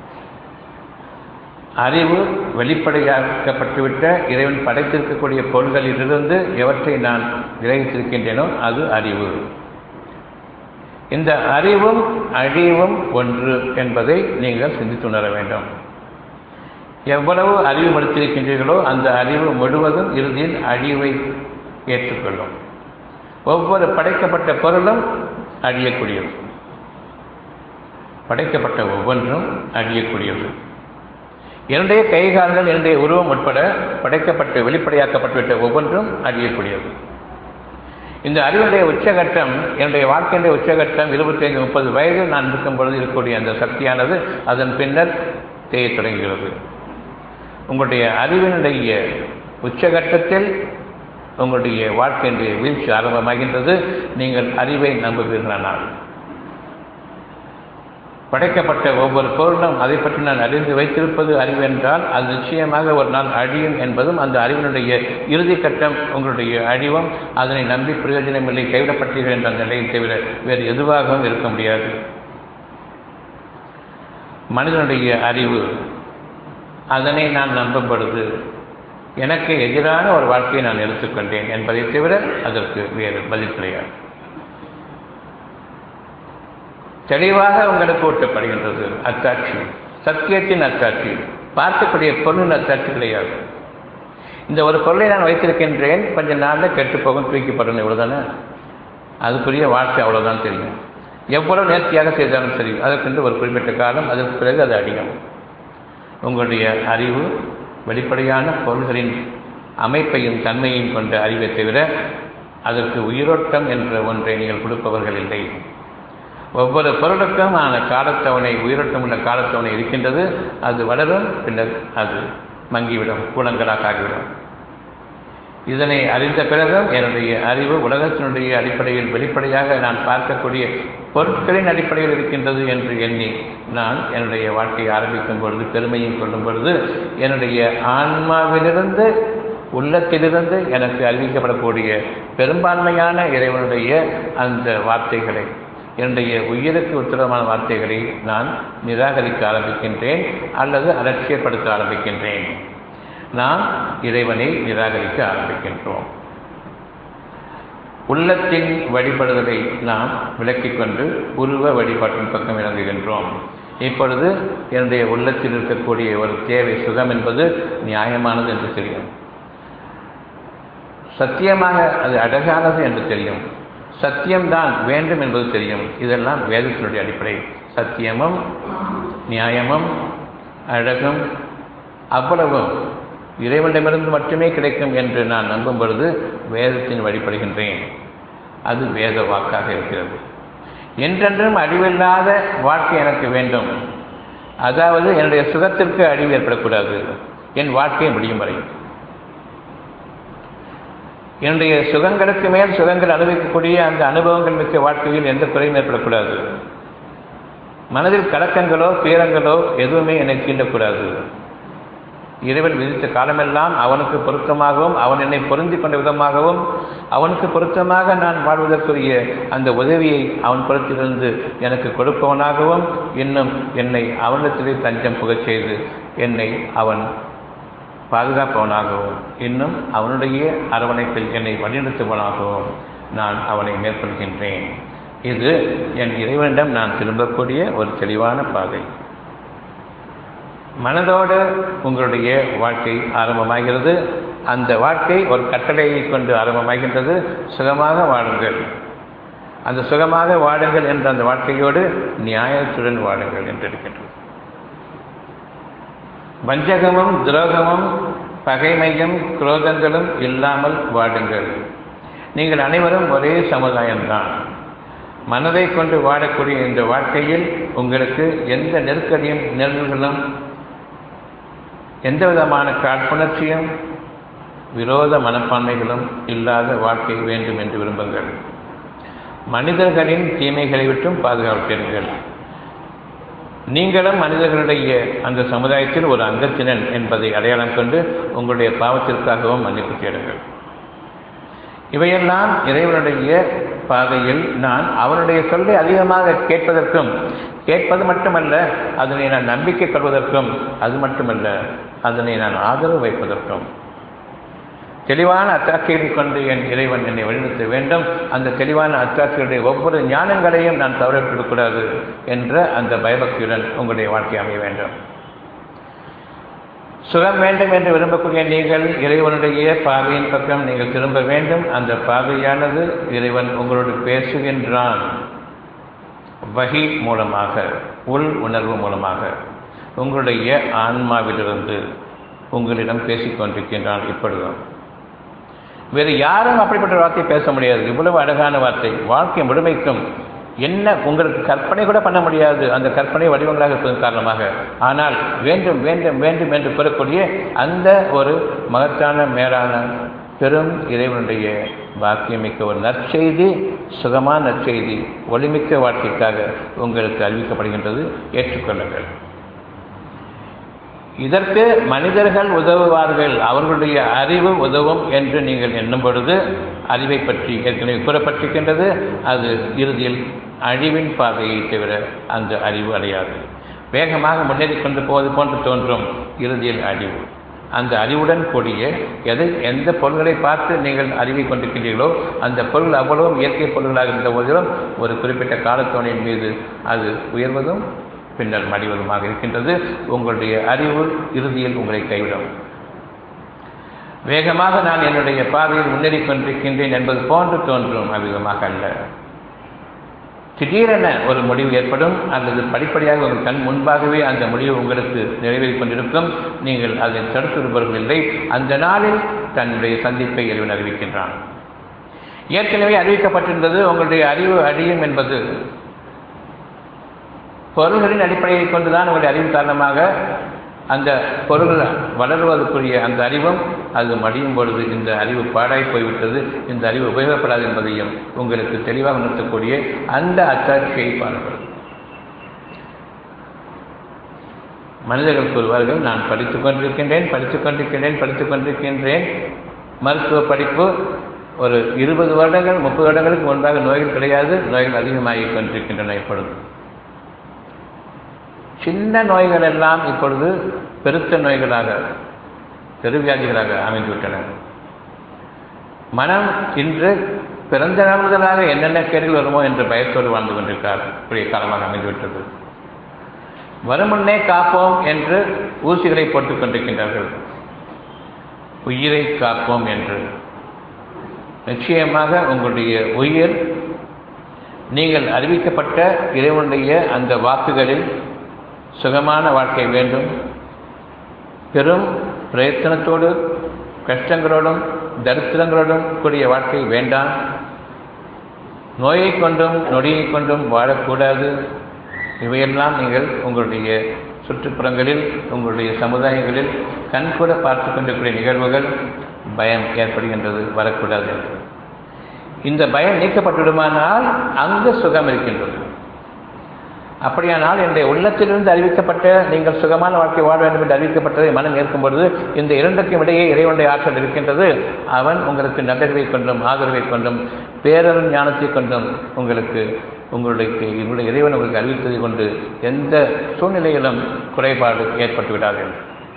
அறிவு வெளிப்படையாக்கப்பட்டுவிட்ட இறைவன் படைத்திருக்கக்கூடிய பொருள்களிலிருந்து எவற்றை நான் கிரகித்திருக்கின்றேனோ அது அறிவு. இந்த அறிவும் அழிவும் ஒன்று என்பதை நீங்கள் சிந்தித்து உணர வேண்டும். எவ்வளவு அறிவு படுத்தியிருக்கின்றீர்களோ அந்த அறிவு முழுவதும் இறுதியில் அழிவை ஏற்றுக்கொள்ளும். ஒவ்வொரு படைக்கப்பட்ட பொருளும் அழியக்கூடியது, படைக்கப்பட்ட ஒவ்வொன்றும் அழியக்கூடியது. என்னுடைய கைகால்கள், என்னுடைய உருவம் உட்பட படைக்கப்பட்டு வெளிப்படையாக்கப்பட்டுவிட்ட ஒவ்வொன்றும் அழியக்கூடியது. இந்த அறிவுடைய உச்சகட்டம், என்னுடைய வாழ்க்கையுடைய உச்சகட்டம் இருபத்தி ஐந்து முப்பது வயதில் நான் இருக்கும் பொழுது இருக்கக்கூடிய அந்த சக்தியானது அதன் பின்னர் தேய தொடங்குகிறது. உங்களுடைய அறிவினுடைய உச்சகட்டத்தில் உங்களுடைய வாழ்க்கையினுடைய வீழ்ச்சி ஆரம்பமாகின்றது. நீங்கள் அறிவை நம்புவீர்களானால் படைக்கப்பட்ட ஒவ்வொரு பொருளும் அதை பற்றி நான் அறிந்து வைத்திருப்பது அறிவு என்றால் அது நிச்சயமாக ஒரு நாள் அழியும் என்பதும் அந்த அறிவினுடைய இறுதி கட்டம் உங்களுடைய அழிவும், அதனை நம்பி பிரயோஜனமில்லை, கைவிடப்பட்டீர்கள் என்ற நிலையை தவிர வேறு எதுவாகவும் இருக்க முடியாது. மனிதனுடைய அறிவு, அதனை நான் நம்பும் பொழுது எனக்கு எதிரான ஒரு வாழ்க்கையை நான் எடுத்துக்கொண்டேன் என்பதை தவிர அதற்கு வேறு பதில் கிடையாது. தெளிவாக உங்களுக்கு ஊட்டப்படுகின்றது அத்தாட்சி, சத்தியத்தின் அத்தாட்சி, பார்க்கக்கூடிய பொருளின் அத்தாட்சி கிடையாது. இந்த ஒரு பொருளை நான் வைத்திருக்கின்றேன், கொஞ்சம் நாளில் கெட்டுப்போகும், தூக்கிப்படணும், இவ்வளோதானே. அதுக்குரிய வாழ்க்கை அவ்வளோதான் தெரியும். எவ்வளவு நேர்த்தியாக செய்தாலும் சரி, அதற்கென்று ஒரு குறிப்பிட்ட காலம், அதற்கு பிறகு அது அடியும். உங்களுடைய அறிவு வெளிப்படையான பொருள்களின் அமைப்பையும் தன்மையையும் கொண்ட அறிவை தவிர அதற்கு உயிரோட்டம் என்ற ஒன்றை நீங்கள் கொடுப்பவர்கள் இல்லை. ஒவ்வொரு பொருளுக்கும் ஆன காலத்தவணை, உயிரோட்டம் உள்ள காலத்தவணை இருக்கின்றது. அது வளரும், பின்னர் அது மங்கிவிடும், கூலங்களாக ஆகிவிடும். இதனை அறிந்த பிறகும் என்னுடைய அறிவு உலகத்தினுடைய அடிப்படையில் வெளிப்படையாக நான் பார்க்கக்கூடிய பொருட்களின் அடிப்படையில் இருக்கின்றது என்று எண்ணி நான் என்னுடைய வாழ்க்கையை ஆரம்பிக்கும் பொழுது, பெருமையும் கொள்ளும் பொழுது, என்னுடைய ஆன்மாவிலிருந்து, உள்ளத்திலிருந்து எனக்கு அறிவிக்கப்படக்கூடிய பெரும்பான்மையான இறைவனுடைய அந்த வார்த்தைகளை, என்னுடைய உயிருக்கு உத்தரமான வார்த்தைகளை நான் நிராகரிக்க ஆரம்பிக்கின்றேன் அல்லது அலட்சியப்படுத்த ஆரம்பிக்கின்றேன். நாம் இறைவனை நிராகரிக்க ஆரம்பிக்கின்றோம். உள்ளத்தின் வழிபடுதலை நாம் விலக்கிக் கொண்டு உருவ வழிபாட்டின் பக்கம் இறங்குகின்றோம். இப்பொழுது என்னுடைய உள்ளத்தில் இருக்கக்கூடிய ஒரு தேவை சுகம் என்பது நியாயமானது என்று தெரியும், சத்தியமாக அது அழகானது என்று தெரியும், சத்தியம்தான் வேண்டும் என்பது தெரியும். இதெல்லாம் வேதத்தினுடைய அடிப்படை. சத்தியமும் நியாயமும் அழகும் அவ்வளவும் இறைவனிடமிருந்து மட்டுமே கிடைக்கும் என்று நான் நம்பும் பொழுது வேதத்தின் வழிபடுகின்றேன். அது வேத வாக்காக இருக்கிறது. என்றென்றும் அழிவில்லாத வாழ்க்கை எனக்கு வேண்டும். அதாவது என்னுடைய சுகத்திற்கு அழிவு ஏற்படக்கூடாது, என் வாழ்க்கை முடியும் வரை. என்னுடைய சுகங்களுக்கு மேல் சுகங்கள் அனுபவிக்கக்கூடிய அந்த அனுபவங்கள் மிக்க வாழ்க்கையில் எந்த குறையும் ஏற்படக்கூடாது. மனதில் கலக்கங்களோ துயரங்களோ எதுவுமே என்னை தீண்டக்கூடாது. இறைவன் விதித்த காலமெல்லாம் அவனுக்கு பொருத்தமாகவும், அவன் என்னை பொருந்தி கொண்ட விதமாகவும், அவனுக்கு பொருத்தமாக நான் வாழ்வதற்குரிய அந்த உதவியை அவன் புறத்திலிருந்து எனக்கு கொடுப்பவனாகவும், இன்னும் என்னை அவனிடத்திலே தஞ்சம் புகச் செய்து என்னை அவன் பாதுகாப்பவனாகவும், இன்னும் அவனுடைய அரவணைப்பில் என்னை வழிநடத்துவனாகவும் நான் அவனை மேற்கொள்கின்றேன். இது என் இறைவனிடம் நான் திரும்பக்கூடிய ஒரு தெளிவான பாதை. மனதோடு உங்களுடைய வாழ்க்கை ஆரம்பமாகிறது. அந்த வாழ்க்கை ஒரு கட்டளையை கொண்டு ஆரம்பமாகின்றது. சுகமாக வாழுங்கள், அந்த சுகமாக வாழுங்கள் என்ற அந்த வாழ்க்கையோடு நியாயத்துடன் வாழுங்கள் என்று இருக்கின்றது. வஞ்சகமும் துரோகமும் பகைமையும் குரோதங்களும் இல்லாமல் வாடுங்கள். நீங்கள் அனைவரும் ஒரே சமுதாயம்தான். மனதை கொண்டு வாழக்கூடிய இந்த வாழ்க்கையில் உங்களுக்கு எந்த நெருக்கடியும் நெருங்கலும் எந்த விதமான காழ்ப்புணர்ச்சியும் விரோத மனப்பான்மைகளும் இல்லாத வாழ்க்கை வேண்டும் என்று விரும்புங்கள். மனிதர்களின் தீமைகளை விட்டும் பாதுகாப்பீர்கள். நீங்களும் மனிதர்களுடைய அந்த சமுதாயத்தில் ஒரு அங்கத்தினன் என்பதை அடையாளம் கொண்டு உங்களுடைய பாவத்திற்காகவும் மன்னிப்பு தேடுங்கள். இவையெல்லாம் இறைவனுடைய பாதையில் நான் அவனுடைய சொல்லை அதிகமாக கேட்பதற்கும், கேட்பது மட்டுமல்ல அதனை நான் நம்பிக்கை கொள்வதற்கும், அது மட்டுமல்ல அதனை நான் ஆதரவு வைப்பதற்கும் தெளிவான அத்தாட்சிகளை கொண்டு என் இறைவன் என்னை வழிநடத்த வேண்டும். அந்த தெளிவான அத்தாட்சிகளுடைய ஒவ்வொரு ஞானங்களையும் நான் தவறவிடக்கூடாது என்ற அந்த பயபக்தியுடன் உங்களுடைய வாழ்க்கை அமைய வேண்டும். சுகம் வேண்டும் என்று விரும்பக்கூடிய நீங்கள் இறைவனுடைய பாதையின் பக்கம் நீங்கள் திரும்ப வேண்டும். அந்த பாதையானது இறைவன் உங்களோடு பேசுகின்றான். வஹி மூலமாக, உள் உணர்வு மூலமாக உங்களுடைய ஆன்மாவிலிருந்து உங்களிடம் பேசிக்கொண்டிருக்கின்றான். இப்பொழுதும் வேறு யாரும் அப்படிப்பட்ட வார்த்தையை பேச முடியாது. இவ்வளவு அழகான வார்த்தை, வாழ்க்கை முழுமைக்கும் என்ன உங்களுக்கு கற்பனை கூட பண்ண முடியாது. அந்த கற்பனை வடிவங்களாக இருப்பதன் காரணமாக, ஆனால் வேண்டும் வேண்டும் வேண்டும் என்று கூறக்கூடிய அந்த ஒரு மகத்தான மேலான பெரும் இறைவனுடைய பாக்கியமிக்க ஒரு நற்செய்தி, சுகமான நற்செய்தி, ஒளிமிக்க வாழ்க்கைக்காக உங்களுக்கு அறிவிக்கப்படுகின்றது. ஏற்றுக்கொள்ளுங்கள். இதற்கு மனிதர்கள் உதவுவார்கள், அவர்களுடைய அறிவு உதவும் என்று நீங்கள் எண்ணும் பொழுது அறிவை பற்றி ஏற்கனவே கூறப்பட்டிருக்கின்றது. அது இறுதியில் அழிவின் பாதையை தவிர அந்த அறிவு அடையாது. வேகமாக முன்னேறி கொண்டு போவது போன்று தோன்றும், இறுதியில் அழிவு. அந்த அறிவுடன் கூடிய எதை எந்த பொருள்களை பார்த்து நீங்கள் அறிவை கொண்டிருக்கின்றீர்களோ அந்த பொருள் அவ்வளவும் இயற்கை பொருள்களாக இருந்த போதிலும் ஒரு குறிப்பிட்ட காலத்தோணியின் மீது அது உயர்வதும் பின்னர் மடிவதுமாக இருக்கின்றது. உங்களுடைய அறிவு இறுதியில் உங்களை கைவிடும். வேகமாக நான் என்னுடைய பாதையில் முன்னேறி கொண்டிருக்கின்றேன் என்பது போன்று தோன்றும், அவ்விதமாக அல்ல. திடீரென ஒரு முடிவு ஏற்படும், அல்லது படிப்படியாக உங்கள் கண் முன்பாகவே அந்த முடிவு உங்களுக்கு நிறைவேறிக் கொண்டிருக்கும். நீங்கள் அதை தடுத்துவிடுபவர்கள் இல்லை. அந்த நாளில் தன்னுடைய சந்திப்பை இறைவன் அறிவிக்கின்றான். ஏற்கனவே அறிவிக்கப்பட்டிருந்தது. உங்களுடைய அறிவு அழியும் என்பது பொருள்களின் அடிப்படையை கொண்டுதான் உங்களுடைய அறிவு காரணமாக அந்த பொருள்கள் வளருவதற்குரிய அந்த அறிவும் அது மடியும் பொழுது இந்த அறிவு பாடாய் போய்விட்டது, இந்த அறிவு உபயோகப்படாது என்பதையும் உங்களுக்கு தெளிவாக உணர்த்தக்கூடிய அந்த அத்தாட்சியை பாருங்கள். மனிதர்கள் கூறுவார்கள், நான் படித்துக் கொண்டிருக்கின்றேன் படித்துக் கொண்டிருக்கின்றேன் படித்துக் கொண்டிருக்கின்றேன் மருத்துவ படிப்பு ஒரு இருபது வருடங்கள் முப்பது வருடங்களுக்கு முன்பாக நோய்கள் கிடையாது, நோய்கள் அதிகமாகிக் கொண்டிருக்கின்றன. இப்பொழுது சின்ன நோய்கள் எல்லாம் இப்பொழுது பெருத்த நோய்களாக, பெருவியாதிகளாக அமைந்துவிட்டன. மனம் இன்று பிறந்த நாள்களாக என்னென்ன கேடுகள் வருமோ என்று பயத்தோடு வாழ்ந்து கொண்டிருக்கிறார். இப்படிய காலமாக அமைந்துவிட்டது. வருமுன்னே காப்போம் என்று ஊசிகளை போட்டுக் கொண்டிருக்கின்றார்கள், உயிரை காப்போம் என்று. நிச்சயமாக உங்களுடைய உயிர் நீங்கள் அறிவிக்கப்பட்ட இறைவனுடைய அந்த வாக்குகளில் சுகமான வாழ்க்கை வேண்டும், பெரும் பிரயத்தனத்தோடு கஷ்டங்களோடும் தரித்திரங்களோடும் கூடிய வாழ்க்கை வேண்டாம், நோயை கொண்டும் நொடியை கொண்டும் வாழக்கூடாது. இவையெல்லாம் நீங்கள் உங்களுடைய சுற்றுப்புறங்களில் உங்களுடைய சமுதாயங்களில் கண்கூட பார்த்து கொண்டிருக்கிற நிகழ்வுகள் பயம் ஏற்படுகின்றது, வரக்கூடாது என்று. இந்த பயம் நீக்கப்பட்டுவிடுமானால் அங்கு சுகம் இருக்கின்றது. அப்படியானால் என்னுடைய உள்ளத்திலிருந்து அறிவிக்கப்பட்ட நீங்கள் சுகமான வாழ்க்கை வாழ வேண்டும் என்று அறிவிக்கப்பட்டதை மனம் ஏற்கும் பொழுது இந்த இரண்டுக்கும் இடையே இறைவனுடைய ஆற்றல் இருக்கின்றது. அவன் உங்களுக்கு நல்லறிவை கொண்டும் ஆதரவை கொண்டும் பேரருள் ஞானத்தை கொண்டும் உங்களுக்கு உங்களுடைய உங்களுடைய இறைவன் உங்களுக்கு அறிவித்ததை கொண்டு எந்த சூழ்நிலையிலும் குறைபாடு ஏற்பட்டு விடாது.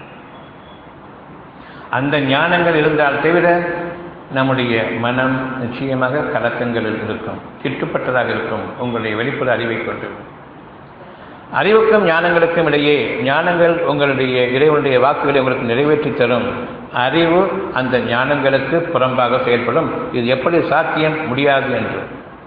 அந்த ஞானங்கள் இருந்தால் தவிர நம்முடைய மனம் நிச்சயமாக கலக்கங்களில் இருக்கும், திட்டுப்பட்டதாக இருக்கும். உங்களுடைய வெளிப்புற அறிவை கொண்டு அறிவுக்கும் ஞானங்களுக்கும் இடையே ஞானங்கள் உங்களுடைய இறைவனுடைய வாக்குகளை உங்களுக்கு நிறைவேற்றி தரும். அறிவு அந்த ஞானங்களுக்கு புறம்பாக செயல்படும். இது எப்படி சாத்தியம்? முடியாது என்று.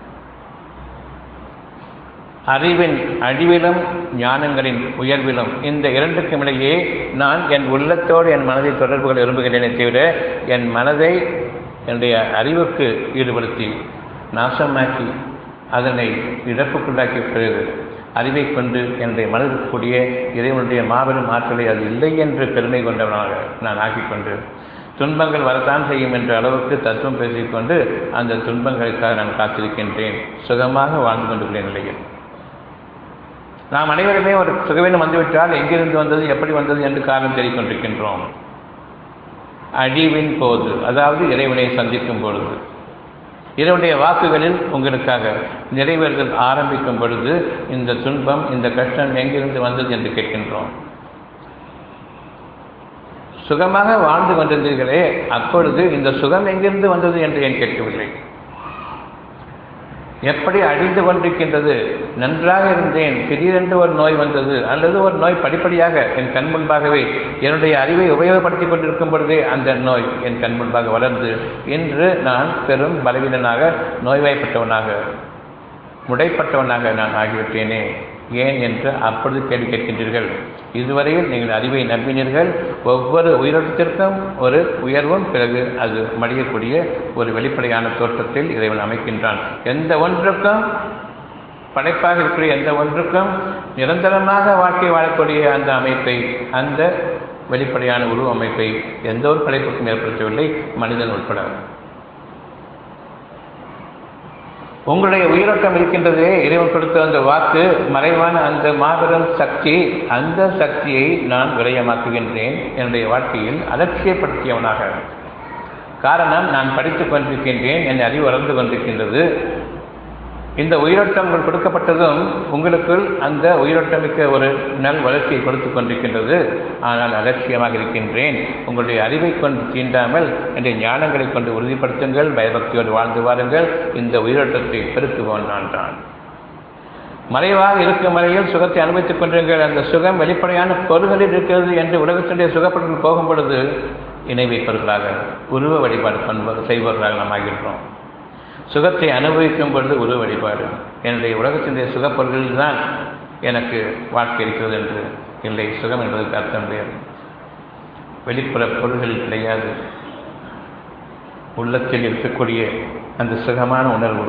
அறிவின் அழிவிலும் ஞானங்களின் உயர்விலும் இந்த இரண்டுக்கும் இடையே நான் என் உள்ளத்தோடு என் மனதை தொடர்புகள் விரும்புகிறேனே தவிர என் மனதை என்னுடைய அறிவுக்கு ஈடுபடுத்தி நாசமாக்கி அதனை இழப்புக்குள்ளாக்கிய பிறகு அறிவை கொண்டு என்னுடைய மனதிற்கக்கூடிய இறைவனுடைய மாபெரும் ஆற்றலை அது இல்லை என்று பெருமை கொண்டவனாக நான் ஆக்கிக்கொண்டு துன்பங்கள் வரத்தான் செய்யும் என்ற அளவுக்கு தத்துவம் பேசிக்கொண்டு அந்த துன்பங்களுக்காக நான் காத்திருக்கின்றேன், சுகமாக வாழ்ந்து கொண்டிருக்கிற நிலையில். நாம் அனைவருமே ஒரு சுகவீனம் வந்துவிட்டால் எங்கிருந்து வந்தது, எப்படி வந்தது என்று காரணம் தேடிக்கொண்டிருக்கின்றோம். அழிவின் போது, அதாவது இறைவனை சந்திக்கும் பொழுது, இறைவனுடைய வாக்குகளில் உங்களுக்காக நிறைவேறுதல் ஆரம்பிக்கும் பொழுது இந்த துன்பம், இந்த கஷ்டம் எங்கிருந்து வந்தது என்று கேட்கின்றோம். சுகமாக வாழ்ந்து கொண்டிருந்தீர்களே, அப்பொழுது இந்த சுகம் எங்கிருந்து வந்தது என்று ஏன் கேட்கவில்லை? எப்படி அழிந்து கொண்டிருக்கின்றது? நன்றாக இருந்தேன், திடீரென்று ஒரு நோய் வந்தது, அல்லது ஒரு நோய் படிப்படியாக என் கண் முன்பாகவே என்னுடைய அறிவை உபயோகப்படுத்தி கொண்டிருக்கும் பொழுதே அந்த நோய் என் கண் முன்பாக வளர்ந்து இன்று நான் பெரும் பலவீனனாக, நோய்வாய்ப்பட்டவனாக, முடைப்பட்டவனாக நான் ஆகிவிட்டேனே, ஏன் என்று அப்பொழுது கேள்வி கேட்கின்றீர்கள். இதுவரையில் நீங்கள் அறிவை நம்பினீர்கள். ஒவ்வொரு உயிரோட்டத்திற்கும் ஒரு உயர்வும் பிறகு அது மடியக்கூடிய ஒரு வெளிப்படையான தோற்றத்தில் இறைவன் அமைக்கின்றான். எந்த ஒன்றுக்கும், படைப்பாக இருக்கக்கூடிய எந்த ஒன்றுக்கும் நிரந்தரமாக வாழ்க்கை வாழக்கூடிய அந்த அமைப்பை, அந்த வெளிப்படையான உருவ அமைப்பை எந்த ஒரு படைப்புக்கும் ஏற்படுத்தவில்லை, மனிதன் உட்பட. உங்களுடைய உயிரோட்டம் இருக்கின்றதே, இறைவன் கொடுத்த அந்த வாக்கு, மறைவான அந்த மாபெரும் சக்தி, அந்த சக்தியை நான் விரயமாக்குகின்றேன் என்னுடைய வாழ்க்கையில் அலட்சியப்படுத்தியவனாக. காரணம், நான் படித்துக் கொண்டிருக்கின்றேன், என் அறிவு வளர்ந்து கொண்டிருக்கின்றது. இந்த உயிரோட்டம் உங்களுக்கு கொடுக்கப்பட்டதும் உங்களுக்குள் அந்த உயிரோட்டமிக்க ஒரு நல் வளர்ச்சியை கொடுத்து கொண்டிருக்கின்றது. ஆனால் அலட்சியமாக இருக்கின்றேன். உங்களுடைய அறிவை கொண்டு தீண்டாமல் என்னுடைய ஞானங்களை கொண்டு உறுதிப்படுத்துங்கள், பயபக்தியோடு வாழ்ந்து வாருங்கள், இந்த உயிரோட்டத்தை பெருக்குவோன் நான் தான். மறைவாக இருக்கும் வரையில் சுகத்தை அனுபவித்துக் கொண்டிருங்கள். அந்த சுகம் வெளிப்படையான பொருள்களில் இருக்கிறது என்று உலகத்தினுடைய சுகப்பொருள் போகும் பொழுது இணை வைப்பவர்களாக, உருவ வழிபாடு பண்ணுவது செய்பவர்களாக நாம் ஆகின்றோம். சுகத்தை அனுபவிக்கும் பொழுது உருவ வழிபாடு, என்னுடைய உலகத்தினுடைய சுகப்பொருள்களில் தான் எனக்கு வாழ்க்கை இருக்கிறது என்று இல்லை. சுகம் என்பதற்கு அர்த்தம் வேறு, வெளிப்புற பொருள்களில் கிடையாது. உள்ளத்தில் இருக்கக்கூடிய அந்த சுகமான உணர்வு,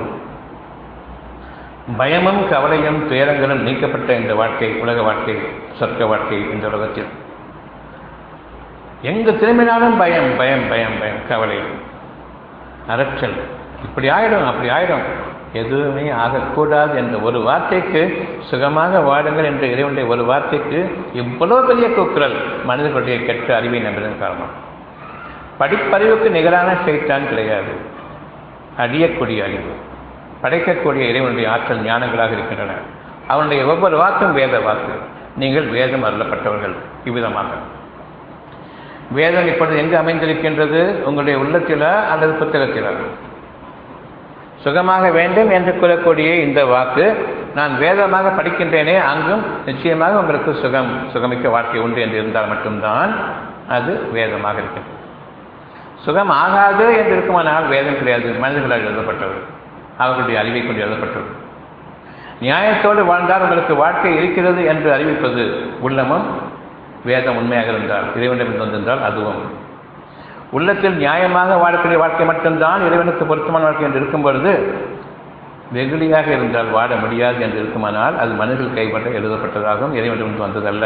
பயமும் கவலையும் துயரங்களும் நீக்கப்பட்ட இந்த வாழ்க்கை, உலக வாழ்க்கை, சொர்க்க வாழ்க்கை. இந்த உலகத்தில் எங்கு திரும்பினாலும் பயம் பயம் பயம் பயம், கவலை, அரற்றல், இப்படி ஆயிடும் அப்படி ஆயிடும், எதுவுமே ஆகக்கூடாது என்ற ஒரு வார்த்தைக்கு, சுகமாக வாடுங்கள் என்ற இறைவனுடைய ஒரு வார்த்தைக்கு இவ்வளவு பெரிய கூக்குரல் மனிதர்களுடைய கெட்ட அறிவை நம்பினதன் காரணம். படிப்பறிவுக்கு நிகரான சைத்தான் கிடையாது. அழியக்கூடிய அறிவு, படைக்கக்கூடிய இறைவனுடைய ஆற்றல் ஞானங்களாக இருக்கின்றன. அவனுடைய ஒவ்வொரு வாக்கும் வேத வாக்கு. நீங்கள் வேதம் அருளப்பட்டவர்கள். இவ்விதமாக வேதம் இப்பொழுது எங்கு அமைந்திருக்கின்றது? உங்களுடைய உள்ளத்திலா அல்லது புத்தகத்திலா? சுகமாக வேண்டும் என்று கூறக்கூடிய இந்த வாக்கு நான் வேதமாக படிக்கின்றேனே, அங்கும் நிச்சயமாக உங்களுக்கு சுகம், சுகமிக்க வாழ்க்கை உண்டு என்று இருந்தால் மட்டும்தான் அது வேதமாக இருக்கிறது. சுகம் ஆகாது என்று இருக்குமானால் வேதம் கிடையாது, மனிதர்களால் எழுதப்பட்டது, அவர்களுடைய அறிவை கொண்டு எழுதப்பட்டது. நியாயத்தோடு வாழ்ந்தால் உங்களுக்கு வாழ்க்கை இருக்கிறது என்று அறிவிப்பது உள்ளமும், வேதம் உண்மையாக இருந்தால், இறைவனிடம் வந்திருந்தால் அதுவும். உள்ளத்தில் நியாயமாக வாழக்கூடிய வாழ்க்கை மட்டும்தான் இறைவனுக்கு பொருத்தமான வாழ்க்கை என்று இருக்கும் பொழுது, வெகுளியாக இருந்தால் வாழ முடியாது என்று இருக்குமானால் அது மனிதர்கள் கைப்பற்ற எழுதப்பட்டதாகவும் இறைவனிடம் வந்ததல்ல.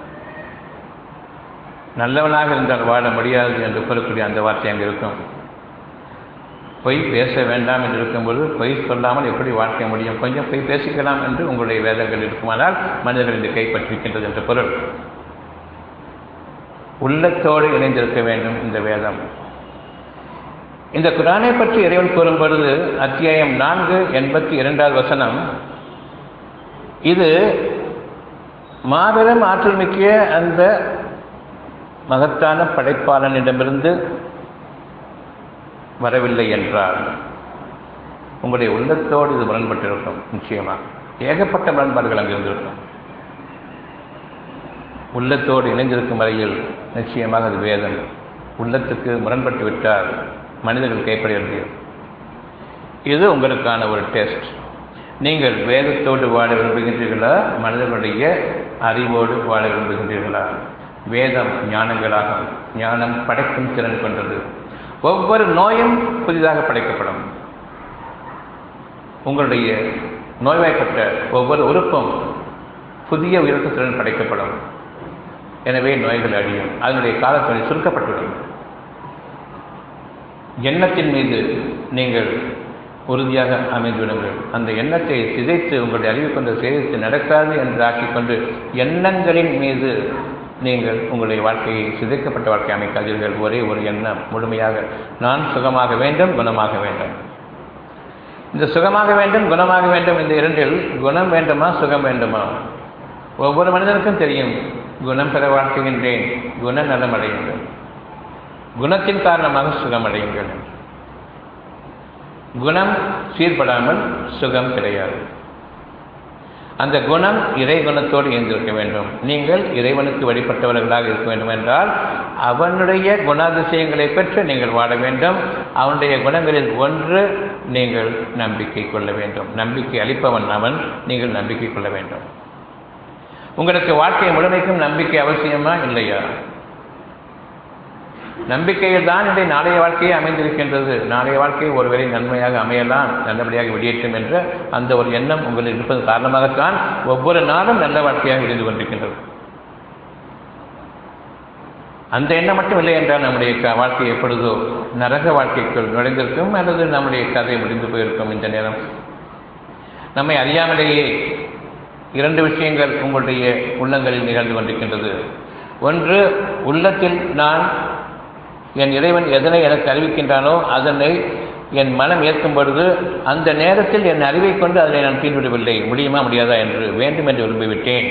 நல்லவனாக இருந்தால் வாழ முடியாது என்று கூறக்கூடிய அந்த வார்த்தை அங்கு இருக்கும். பொய் பேச வேண்டாம் என்று இருக்கும்போது பொய் சொல்லாமல் எப்படி வாழ்க்கை முடியும்? கொஞ்சம் பொய் பேசிக்கலாம் என்று உங்களுடைய வேதங்கள் இருக்குமானால் மனிதர்கள் இந்த கைப்பற்றிருக்கின்றது என்ற பொருள். உள்ளத்தோடு இணைந்திருக்க வேண்டும் இந்த வேதம். இந்த குர்ஆனை பற்றி இறைவன் கூறும் பொழுது அத்தியாயம் நான்கு எண்பத்தி இரண்டாவது வசனம், இது மாபெரும் ஆற்றல் மிக்க அந்த மகத்தான படைப்பாளனிடமிருந்து வரவில்லை என்றால் உங்களுடைய உள்ளத்தோடு இது முரண்பட்டிருக்கும். நிச்சயமாக ஏகப்பட்ட முரண்பாடுகள் அங்கு இருந்திருக்கும். உள்ளத்தோடு இணைந்திருக்கும் வரையில் நிச்சயமாக அது வேதம். உள்ளத்துக்கு முரண்பட்டு விட்டால் மனிதர்கள் கைப்பட முடியும். இது உங்களுக்கான ஒரு டெஸ்ட். நீங்கள் வேதத்தோடு வாழ விரும்புகின்றீர்களா, மனிதர்களுடைய அறிவோடு வாழ விரும்புகின்றீர்களா? வேதம் ஞானங்களாகும். ஞானம் படைக்கும் திறன் கொண்டது. ஒவ்வொரு நோயும் புதிதாக படைக்கப்படும். உங்களுடைய நோய்வாய்ப்பட்ட ஒவ்வொரு உறுப்பும் புதிய உயிரோட்டத்துடன் படைக்கப்படும். எனவே நோய்கள் அழியும், அதனுடைய காலத்துறை சுருக்கப்பட்டுவிடும். எண்ணத்தின் மீது நீங்கள் உறுதியாக அமைந்துவிடுங்கள். அந்த எண்ணத்தை சிதைத்து உங்களுடைய அறிவு கொண்டு சிதைத்து நடக்காது என்று ஆக்கிக்கொண்டு எண்ணங்களின் மீது நீங்கள் உங்களுடைய வாழ்க்கையை சிதைக்கப்பட்ட வாழ்க்கை அமைக்காதீர்கள். ஒரே ஒரு எண்ணம் முழுமையாக, நான் சுகமாக வேண்டும், குணமாக வேண்டும். இந்த சுகமாக வேண்டும், குணமாக வேண்டும், இந்த இரண்டில் குணம் வேண்டுமா, சுகம் வேண்டுமா? ஒவ்வொரு மனிதனுக்கும் தெரியும், குணம் பெற வாழ்த்துகின்றேன், குண நலம் அடையுங்கள், குணத்தின் காரணமாக சுகம் அடையுங்கள். குணம் சீர்படாமல் சுகம் கிடையாது. அந்த குணம் இறை குணத்தோடு இணைந்திருக்க வேண்டும். நீங்கள் இறைவனுக்கு வழிபட்டவர்களாக இருக்க வேண்டும் என்றால் அவனுடைய குணாதிசயங்களை பெற்று நீங்கள் வாழ வேண்டும். அவனுடைய குணங்களில் ஒன்று நீங்கள் நம்பிக்கை கொள்ள வேண்டும். நம்பிக்கை அளிப்பவன் அவன், நீங்கள் நம்பிக்கை கொள்ள வேண்டும். உங்களுக்கு வாழ்க்கை முழுமைக்கும் நம்பிக்கை அவசியமா இல்லையா? நம்பிக்கையில் தான் இன்றைய நாளைய வாழ்க்கையை அமைந்திருக்கின்றது. நாளைய வாழ்க்கை ஒருவேளை நன்மையாக அமையலாம், நல்லபடியாக வெளியேற்றும் என்ற அந்த ஒரு எண்ணம் உங்களில் இருப்பது காரணமாகத்தான் ஒவ்வொரு நாளும் நல்ல வாழ்க்கையாக விரிந்து கொண்டிருக்கின்றது. அந்த எண்ணம் மட்டும் இல்லை என்றால் நம்முடைய வாழ்க்கை எப்பொழுதோ நரக வாழ்க்கைக்குள் நுழைந்திருக்கும், அல்லது நம்முடைய கதை முடிந்து போயிருக்கும். இந்த நேரம் நம்மை அறியாமலேயே இரண்டு விஷயங்கள் உங்களுடைய உள்ளங்களில் நிகழ்ந்து கொண்டிருக்கின்றது. ஒன்று, உள்ளத்தில் நான் என் இறைவன் எதனை எனக்கு அறிவிக்கின்றானோ அதனை என் மனம் ஏற்கும் பொழுது அந்த நேரத்தில் என் அறிவை கொண்டு அதனை நான் தீர்விடவில்லை, முடியுமா முடியாதா என்று வேண்டும் என்று விரும்பிவிட்டேன்.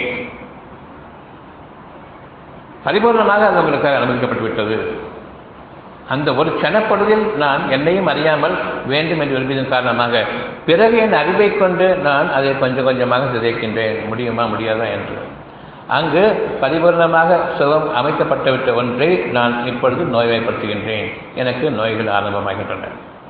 பரிபூர்ணமாக அது உங்களுக்காக அனுமதிக்கப்பட்டு விட்டது. அந்த ஒரு கணப்பொழுதில் நான் என்னையும் அறியாமல் வேண்டும் என்று விரும்பியதன் காரணமாக பிறகு என் அறிவை கொண்டு நான் அதை கொஞ்சம் கொஞ்சமாக சிதைக்கின்றேன், முடியுமா முடியாதா என்று. அங்கு பரிபூர்ணமாக சுகம் அமைக்கப்பட்டுவிட்ட ஒன்றை நான் இப்பொழுது நோய்வாய்ப்படுத்துகின்றேன், எனக்கு நோய்கள் ஆரம்பமாகின்றன.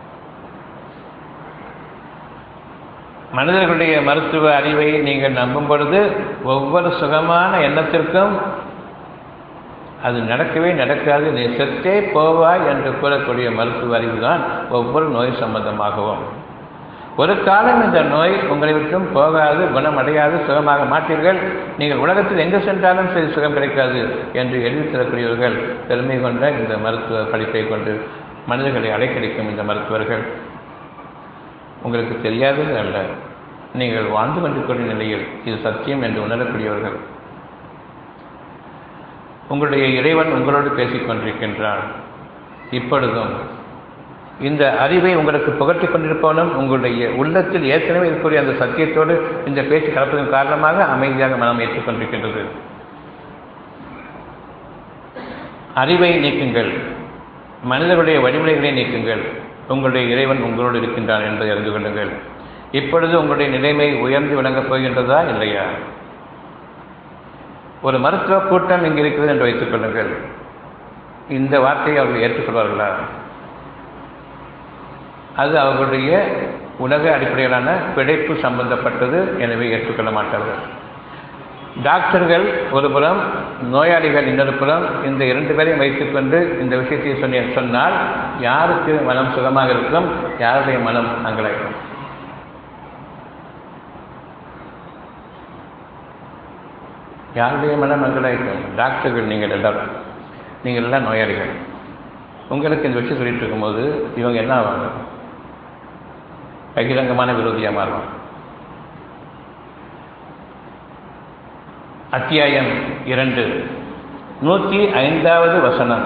மனிதர்களுடைய மருத்துவ அறிவை நீங்கள் நம்பும் பொழுது ஒவ்வொரு சுகமான எண்ணத்திற்கும் அது நடக்கவே நடக்காது, நீ செத்தே போவாய் என்று கூறக்கூடிய மருத்துவ அறிவு தான் ஒவ்வொரு நோய் சம்பந்தமாகவும். ஒரு காலம் இந்த நோய் உங்களை விட்டும் போகாது, குணமடையாது, சுகமாக மாட்டீர்கள். நீங்கள் உலகத்தில் எங்கு சென்றாலும் சரி சுகம் கிடைக்காது என்று எழுதி தரக்கூடியவர்கள் பெருமை கொண்ட இந்த மருத்துவ படிப்பை கொண்டு மனிதர்களை அலைக்கழிக்கும் இந்த மருத்துவர்கள். உங்களுக்கு தெரியாது அல்ல, நீங்கள் வாழ்ந்து கொண்டிருக்கூடிய நிலையில் இது சத்தியம் என்று உணரக்கூடியவர்கள். உங்களுடைய இறைவன் உங்களோடு பேசிக் கொண்டிருக்கின்றான். இப்பொழுதும் இந்த அறிவை உங்களுக்கு புகட்டிக் கொண்டிருப்பவனும் உங்களுடைய உள்ளத்தில் ஏற்கனவே இருக்கக்கூடிய அந்த சத்தியத்தோடு இந்த பேச்சு கலப்பதன் காரணமாக அமைதியாக மனம் ஏற்றுக்கொண்டிருக்கின்றது. அறிவை நீக்குங்கள், மனிதர்களுடைய வழிமுறைகளை நீக்குங்கள். உங்களுடைய இறைவன் உங்களோடு இருக்கின்றான் என்பதை அறிந்து கொள்ளுங்கள். இப்பொழுது உங்களுடைய நிலைமை உயர்ந்து விளங்கப் போகின்றதா இல்லையா? ஒரு மருத்துவ கூட்டம் இங்கு இருக்கிறது என்று வைத்துக் கொள்ளுங்கள். இந்த வார்த்தையை அவர்கள் ஏற்றுக்கொள்வார்களா? அது அவர்களுடைய உலக அடிப்படையிலான பிழைப்பு சம்பந்தப்பட்டது, எனவே ஏற்றுக்கொள்ள மாட்டார்கள். டாக்டர்கள் ஒரு புறம், நோயாளிகள் இன்னொரு புறம், இந்த இரண்டு பேரையும் வைத்துக்கொண்டு இந்த விஷயத்தை சொன்ன சொன்னால் யாருக்கு மனம் சுகமாக இருக்கும், யாருடைய மனம் அங்கலாகும்? யாருடைய மனம் அங்கலாகும்? டாக்டர்கள் நீங்கள் எல்லாரும், நீங்கள் எல்லாம் நோயாளிகள். உங்களுக்கு இந்த விஷயம் சொல்லிட்டு இருக்கும்போது இவங்க என்ன ஆவாங்க? பகிரங்கமான விரோதியாக மாறுவாங்க. அத்தியாயம் இரண்டு, நூற்றி ஐந்தாவது வசனம்.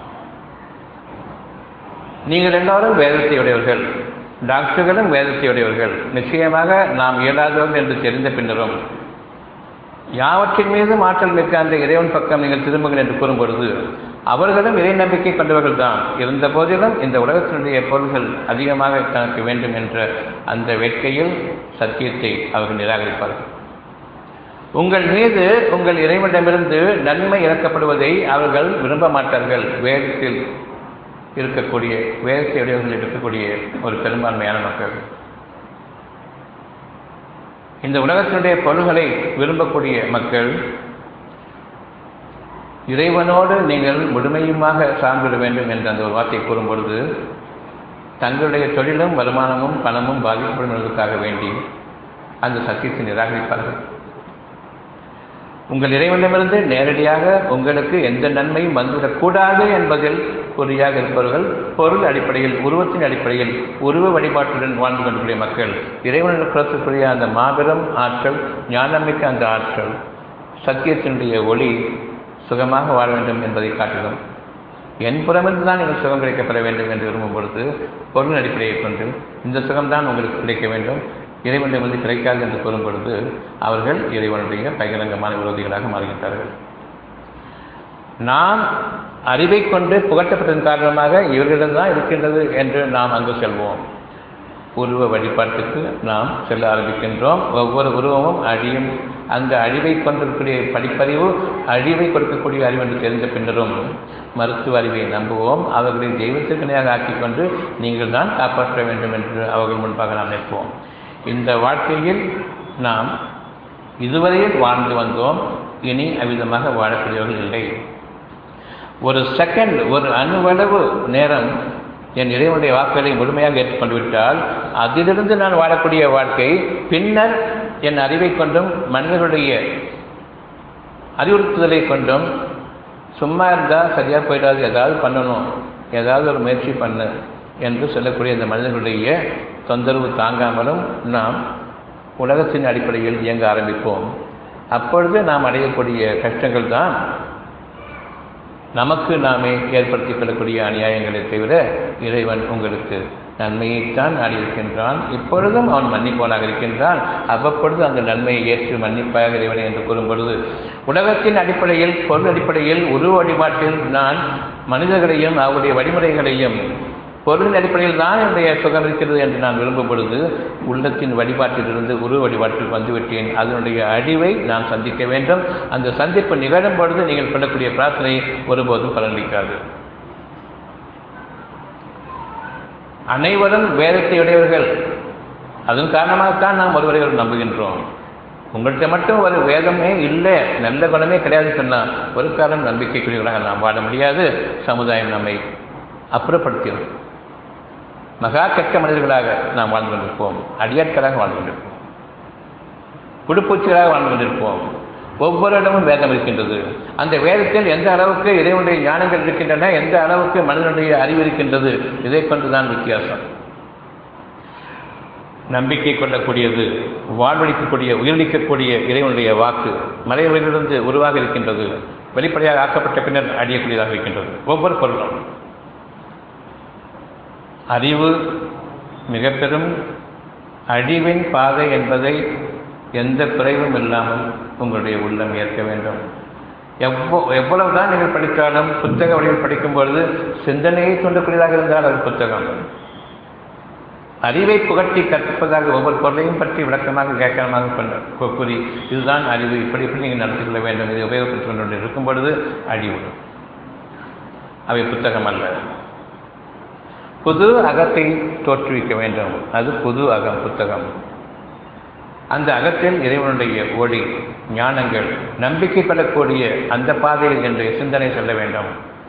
நீங்கள் எல்லாரும் வேதத்தை உடையவர்கள், டாக்டர்களும் வேதத்தை உடையவர்கள். நிச்சயமாக நாம் இயலாதவர்கள் என்று தெரிந்த பின்னரும் யாவற்றின் மீது ஆற்றல் மிக்க அந்த இறைவன் பக்கம் நீங்கள் திரும்புங்கள் என்று கூறும் பொழுது அவர்களும் இறை நம்பிக்கை கொண்டவர்கள் தான். இருந்த போதிலும் இந்த உலகத்தினுடைய பொருள்கள் அதிகமாக தனக்கு வேண்டும் என்ற அந்த வேட்கையில் சத்தியத்தை அவர்கள் நிராகரிப்பார்கள். உங்கள் மீது உங்கள் இறைவனிடமிருந்து நன்மை இறக்கப்படுவதை அவர்கள் விரும்ப மாட்டார்கள். வேதத்தில் இருக்கக்கூடிய வேதத்தை உடையவர்கள் இருக்கக்கூடிய ஒரு பெரும்பான்மையான மக்கள் இந்த உலகத்தினுடைய பொருள்களை விரும்பக்கூடிய மக்கள் இறைவனோடு நீங்கள் முழுமையுமாக சார்ந்திட வேண்டும் என்ற அந்த ஒரு வார்த்தை கூறும் பொழுது தங்களுடைய தொழிலும் வருமானமும் பணமும் பாதிக்கப்படும் என்பதற்காக வேண்டி அந்த சத்தியத்தை நிராகரிப்பார்கள். உங்கள் இறைவனிடமிருந்து நேரடியாக உங்களுக்கு எந்த நன்மையும் வந்துவிடக்கூடாது என்பதில் குறியாக இருப்பவர்கள் பொருள் அடிப்படையில், உருவத்தின் அடிப்படையில், உருவ வழிபாட்டுடன் வாழ்ந்து கொண்டிருக்கிற மக்கள் இறைவனிடம் கொடுக்கக்கூடிய அந்த மாபெரும் ஆற்றல், ஞானமிக்க அந்த ஆற்றல், சத்தியத்தினுடைய ஒளி சுகமாக வாழ வேண்டும் என்பதை காட்டிலும் என் புறமிருந்து தான் எனக்கு சுகம் கிடைக்கப்பட வேண்டும் என்று விரும்பும் பொழுது பொருள் அடிப்படையை கொண்டு இந்த சுகம்தான் உங்களுக்கு கிடைக்க வேண்டும், இறைவனிடமிருந்து கிடைக்காது என்று கூறும் பொழுது அவர்கள் இறைவனுடைய பகிரங்கமான விரோதிகளாக மாறுகின்றார்கள். நாம் அறிவை கொண்டு புகட்டப்பட்டதன் காரணமாக இவர்களிடம்தான் இருக்கின்றது என்று நாம் அங்கு செல்வோம். உருவ வழிபாட்டுக்கு நாம் செல்ல ஆரம்பிக்கின்றோம். ஒவ்வொரு உருவமும் அழியும். அந்த அழிவை கொண்டிருக்கக்கூடிய படிப்பறிவு அழிவை கொடுக்கக்கூடிய அறிவு என்று தெரிந்த பின்னரும் மருத்துவ அறிவை நம்புவோம். அவர்களை தெய்வத்திற்கு இணையாக ஆக்கிக் கொண்டு நீங்கள் தான் காப்பாற்ற வேண்டும் என்று அவர்கள் முன்பாக நாம் நிற்போம். இந்த வாழ்க்கையில் நாம் இதுவரையில் வாழ்ந்து வந்தோம். இனி அவ்விதமாக வாழக்கூடியவர்கள் இல்லை. ஒரு செகண்ட், ஒரு அணுவளவு நேரம் என் இறைவனுடைய வாக்குகளை முழுமையாக ஏற்றுக்கொண்டு விட்டால் அதிலிருந்து நான் வாழக்கூடிய வாழ்க்கை பின்னர் என் அறிவை கொண்டும் மனிதர்களுடைய அறிவுறுத்துதலை கொண்டும் சும்மா இருந்தால் சரியாக போயிடாது, ஏதாவது பண்ணணும், ஏதாவது ஒரு முயற்சி பண்ணு என்று சொல்லக்கூடிய இந்த மனிதர்களுடைய தொந்தரவு தாங்காமலும் நாம் உலகத்தின் அடிப்படையில் இயங்க ஆரம்பிப்போம். அப்பொழுது நாம் அடையக்கூடிய கஷ்டங்கள் தான் நமக்கு நாமே ஏற்படுத்திக் கொள்ளக்கூடிய அநியாயங்களை தவிர இறைவன் உங்களுக்கு நன்மையைத்தான் நாடியிருக்கின்றான். இப்பொழுதும் அவன் மன்னிப்பவனாக இருக்கின்றான். அவ்வப்பொழுது அந்த நன்மையை ஏற்று மன்னிப்பாக இறைவனை என்று கூறும் பொழுது உலகத்தின் அடிப்படையில், பொருள் அடிப்படையில், உருவ வழிபாட்டில் நான் மனிதர்களையும் அவருடைய வழிமுறைகளையும் பொருளின் அடிப்படையில் தான் என்னுடைய சுகம் இருக்கிறது என்று நான் விரும்பும் பொழுது உள்ளத்தின் வழிபாட்டிலிருந்து உருவ வழிபாட்டில் வந்துவிட்டேன். அதனுடைய அழிவை நான் சந்திக்க வேண்டும். அந்த சந்திப்பு நிகழும் பொழுது நீங்கள் பண்ணக்கூடிய பிரார்த்தனை ஒருபோதும் பலனளிக்காது. அனைவரும் வேதத்தை உடையவர்கள். அதன் காரணமாகத்தான் நாம் ஒருவரை நம்புகின்றோம். உங்கள்கிட்ட மட்டும் ஒரு வேதமே இல்லை, நல்ல குணமே கிடையாது சொன்னால் ஒரு காலம் நம்பிக்கைக்குரியவர்களாக நாம் வாழ முடியாது. சமுதாயம் நம்மை அப்புறப்படுத்தியது. மகா கெட்ட மனிதர்களாக நாம் வாழ்ந்து கொண்டிருப்போம். அடியாட்களாக வாழ்ந்து கொண்டிருப்போம். குடுப்பூச்சிகளாக வாழ்ந்து கொண்டிருப்போம். ஒவ்வொரு இடமும் வேதம் இருக்கின்றது. அந்த வேதத்தில் எந்த அளவுக்கு இறைவனுடைய ஞானங்கள் இருக்கின்றன, எந்த அளவுக்கு மனிதனுடைய அறிவு இருக்கின்றது, இதை கொண்டுதான் வித்தியாசம். நம்பிக்கை கொள்ளக்கூடியது, வாழ்வழிக்கக்கூடிய, உயிரிழக்கக்கூடிய இறைவனுடைய வாக்கு மலைகளிலிருந்து உருவாக இருக்கின்றது. வெளிப்படையாக ஆக்கப்பட்ட பின்னர் அடியக்கூடியதாக இருக்கின்றது. ஒவ்வொரு பொருளும் அறிவு மிக பெரும் அழிவின் பாதை என்பதை எந்த குறைவும் இல்லாமல் உங்களுடைய உள்ளம் ஏற்க வேண்டும். எவ்வளோ எவ்வளவுதான் நீங்கள் படித்தாலும் புத்தக வழியில் படிக்கும் பொழுது சிந்தனையை தூண்டக்கூடியதாக இருந்தால் அது புத்தகம். அறிவை புகட்டி கற்பதாக ஒவ்வொரு பொருளையும் பற்றி விளக்கமாக கேட்கமாக கூறி இதுதான் அறிவு, இப்படி இப்படி நீங்கள் நடத்தி கொள்ள வேண்டும், இதை உபயோகப்படுத்திக் கொண்டு இருக்கும் பொழுது அழிவு. அவை புத்தகம் அல்ல. புது அகத்தை தோற்றுவிக்க வேண்டும். அது புது அகம், புத்தகம். அந்த அகத்தில் இறைவனுடைய ஒளி, ஞானங்கள், நம்பிக்கை பெறக்கூடிய அந்த பாதையில் என்று சிந்தனை செல்ல வேண்டும்.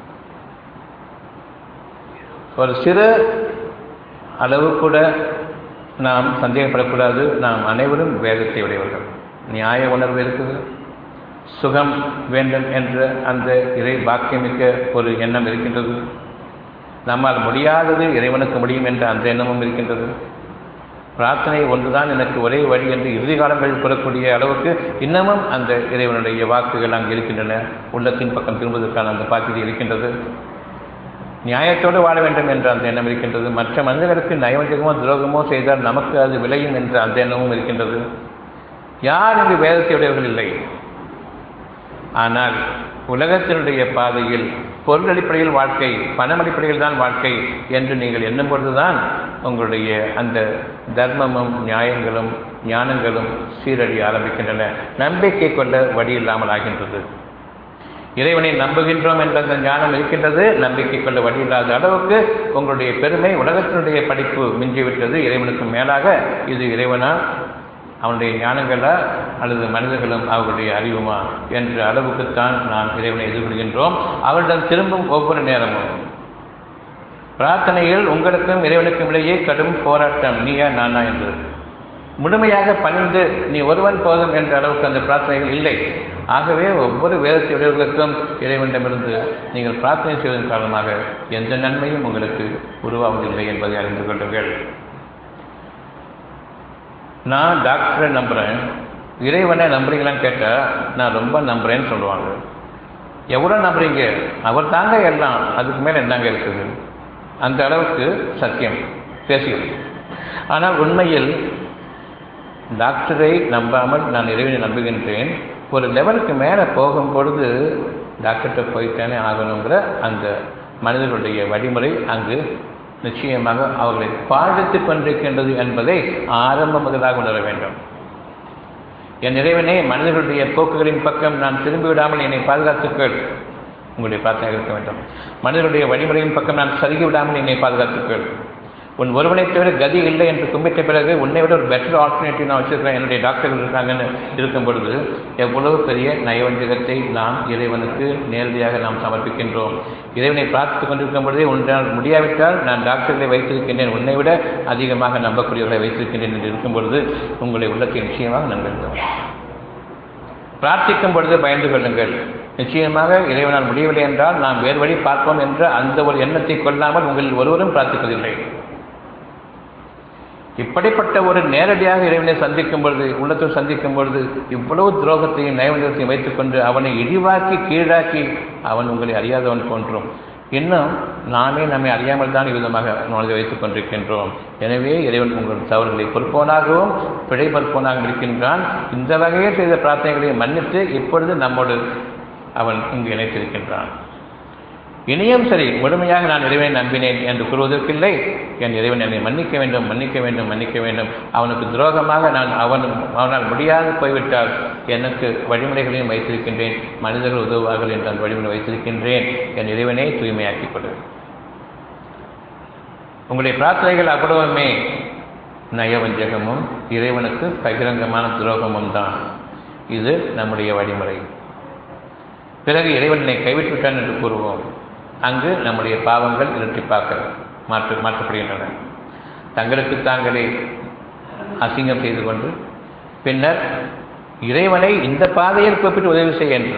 ஒரு சிறு அளவு கூட நாம் சந்தேகப்படக்கூடாது. நாம் அனைவரும் வேதத்தை உடையவர்கள். நியாய உணர்வு இருக்குது, சுகம் வேண்டும் என்ற அந்த இறை பாக்கியமிக்க ஒரு எண்ணம் இருக்கின்றது. நம்மால் முடியாதது இறைவனுக்கு முடியும் என்ற அந்த எண்ணமும் இருக்கின்றது. பிரார்த்தனை ஒன்றுதான் எனக்கு ஒரே வழி என்று இறுதி காலங்களில் கூறக்கூடிய அளவுக்கு இன்னமும் அந்த இறைவனுடைய வாக்குகள் அங்கு இருக்கின்றன. உள்ளத்தின் பக்கம் திரும்புவதற்கான அந்த பாக்கியம் இருக்கின்றது. நியாயத்தோடு வாழ வேண்டும் என்ற அந்த எண்ணம் இருக்கின்றது. மற்ற மனிதர்களுக்கு நயவஞ்சகமோ துரோகமோ செய்தால் நமக்கு அது விளையும் என்ற அந்த எண்ணமும் இருக்கின்றது. யார் இங்கு வேதத்தை உடையவர்கள் இல்லை. ஆனால் உலகத்தினுடைய பாதையில் பொருள் அடிப்படையில் வாழ்க்கை, பணம் அடிப்படையில் தான் வாழ்க்கை என்று நீங்கள் எண்ணும் பொழுதுதான் உங்களுடைய அந்த தர்மமும் நியாயங்களும் ஞானங்களும் சீரழிய ஆரம்பிக்கின்றன. நம்பிக்கை கொள்ள வழி இல்லாமல் ஆகின்றது. இறைவனை நம்புகின்றோம் என்ற அந்த ஞானம் இருக்கின்றது. நம்பிக்கை கொள்ள வழி இல்லாத அளவுக்கு உங்களுடைய பெருமை, உலகத்தினுடைய படிப்பு மிஞ்சிவிட்டது. இறைவனுக்கு மேலாக இது இறைவனா, அவனுடைய ஞானங்களா, அல்லது மனிதர்களும் அவர்களுடைய அறிவுமா என்ற அளவுக்குத்தான் நாம் இறைவனை எதிர்கொள்கின்றோம். அவரிடம் திரும்பும் ஒவ்வொரு நேரமும் பிரார்த்தனையில் உங்களுக்கும் இறைவனுக்கும் இடையே கடும் போராட்டம், நீயா நானா என்று. முழுமையாக பணிந்து நீ ஒருவன் போதும் என்ற அளவுக்கு அந்த பிரார்த்தனைகள் இல்லை. ஆகவே ஒவ்வொரு வேதத்தை உடையவர்களுக்கும் இறைவனிடமிருந்து நீங்கள் பிரார்த்தனை செய்வதன் காரணமாக எந்த நன்மையும் உங்களுக்கு உருவாவதில்லை என்பதை அறிந்து கொள்ளுங்கள். நான் டாக்டரை நம்புகிறேன், இறைவனை நம்புறீங்களான்னு கேட்டால் நான் ரொம்ப நம்புகிறேன்னு சொல்லுவாங்க. எவ்வளோ நம்புறீங்க? அவர் தாங்க எல்லாம், அதுக்கு மேலே என்னங்க இருக்குது? அந்த அளவுக்கு சத்தியம் பேசுகிறது. ஆனால் உண்மையில் டாக்டரை நம்பாமல் நான் இறைவனை நம்புகின்றேன். ஒரு லெவலுக்கு மேலே போகும் பொழுது டாக்டர்கிட்ட போய்த்தானே ஆகணுங்கிற அந்த மனிதர்களுடைய வழிமுறை அங்கு நிச்சயமாக அவர்களை பாதித்து கொண்டிருக்கின்றது என்பதை ஆரம்ப முதலாக உணர வேண்டும். என் இறைவனே, மனிதர்களுடைய போக்குகளின் பக்கம் நான் திரும்பிவிடாமல் என்னை பாதுகாத்துக்கள். உங்களுடைய பிரார்த்தனை இருக்க வேண்டும். மனிதர்களுடைய வழிமுறையின் பக்கம் நான் சருகி விடாமல் என்னை பாதுகாத்துக்கள். உன் ஒருவனை தவிர கதி இல்லை என்று கும்பிட்ட பிறகு உன்னை விட ஒரு பெட்டர் ஆல்டர்னேட்டிவ் நான் வச்சிருக்கிறேன், என்னுடைய டாக்டர்கள் இருக்காங்கன்னு இருக்கும் பொழுது எவ்வளவு பெரிய நயவஞ்சகத்தை நாம் இறைவனுக்கு நேரடியாக நாம் சமர்ப்பிக்கின்றோம். இறைவனை பிரார்த்தித்துக் கொண்டிருக்கும் பொழுதே ஒன்றால் முடியாவிட்டால் நான் டாக்டர்களை வைத்திருக்கின்றேன், உன்னை விட அதிகமாக நம்பக்கூடியவர்களை வைத்திருக்கின்றேன் என்று இருக்கும் பொழுது உங்களை உள்ளத்தை நிச்சயமாக நம்புகிறோம். பிரார்த்திக்கும் பொழுது பயந்து கொள்ளுங்கள். நிச்சயமாக இறைவனால் முடியவில்லை என்றால் நாம் வேறு வழி பார்ப்போம் என்ற அந்த ஒரு எண்ணத்தை கொள்ளாமல் உங்களில் ஒருவரும் பிரார்த்திப்பதில்லை. இப்படிப்பட்ட ஒரு நேரடியாக இறைவனை சந்திக்கும் பொழுது, உள்ளத்தில் சந்திக்கும் பொழுது இவ்வளவு துரோகத்தையும் நயவஞ்சகத்தையும் வைத்துக்கொண்டு அவனை இழிவாக்கி கீழாக்கி அவன் உங்களை அறியாதவன் போன்றும் இன்னும் நாமே நம்மை அறியாமல் தான் விதமாக நுழைந்து வைத்துக் கொண்டிருக்கின்றோம். எனவே இறைவன் உங்கள் தவறுகளை பொறுப்பவனாகவும் பிழை பொறுப்பவனாகவும் இருக்கின்றான். இந்த வகையில் செய்த பிரார்த்தனைகளை மன்னித்து இப்பொழுது நம்மோடு அவன் இங்கு இணைத்திருக்கின்றான். இனியும் சரி, முழுமையாக நான் இறைவனை நம்பினேன் என்று கூறுவதற்கில்லை. என் இறைவன் என்னை மன்னிக்க வேண்டும், மன்னிக்க வேண்டும், மன்னிக்க வேண்டும். அவனுக்கு துரோகமாக நான் அவன் அவனால் முடியாது போய்விட்டால் எனக்கு வழிமுறைகளையும் வைத்திருக்கின்றேன், மனிதர்கள் உதவுவார்கள் என்று அந்த வழிமுறை வைத்திருக்கின்றேன். என் இறைவனை தூய்மையாக்கிக் கொடு. உங்களுடைய பிரார்த்தனைகள் அவ்வளவுமே நயவஞ்சகமும் இறைவனுக்கு பகிரங்கமான துரோகமும் தான். இது நம்முடைய வழிமுறை. பிறகு இறைவனை கைவிட்டுவிட்டான் என்று கூறுவோம். அங்கு நம்முடைய பாவங்கள் இரட்டிப்பாக்க மாற்று மாற்றப்படுகின்றன. தங்களுக்கு தாங்களே அசிங்கம் செய்து கொண்டு பின்னர் இறைவனை இந்த பாதையில் கூப்பிட்டு உதவி செய்ய என்று,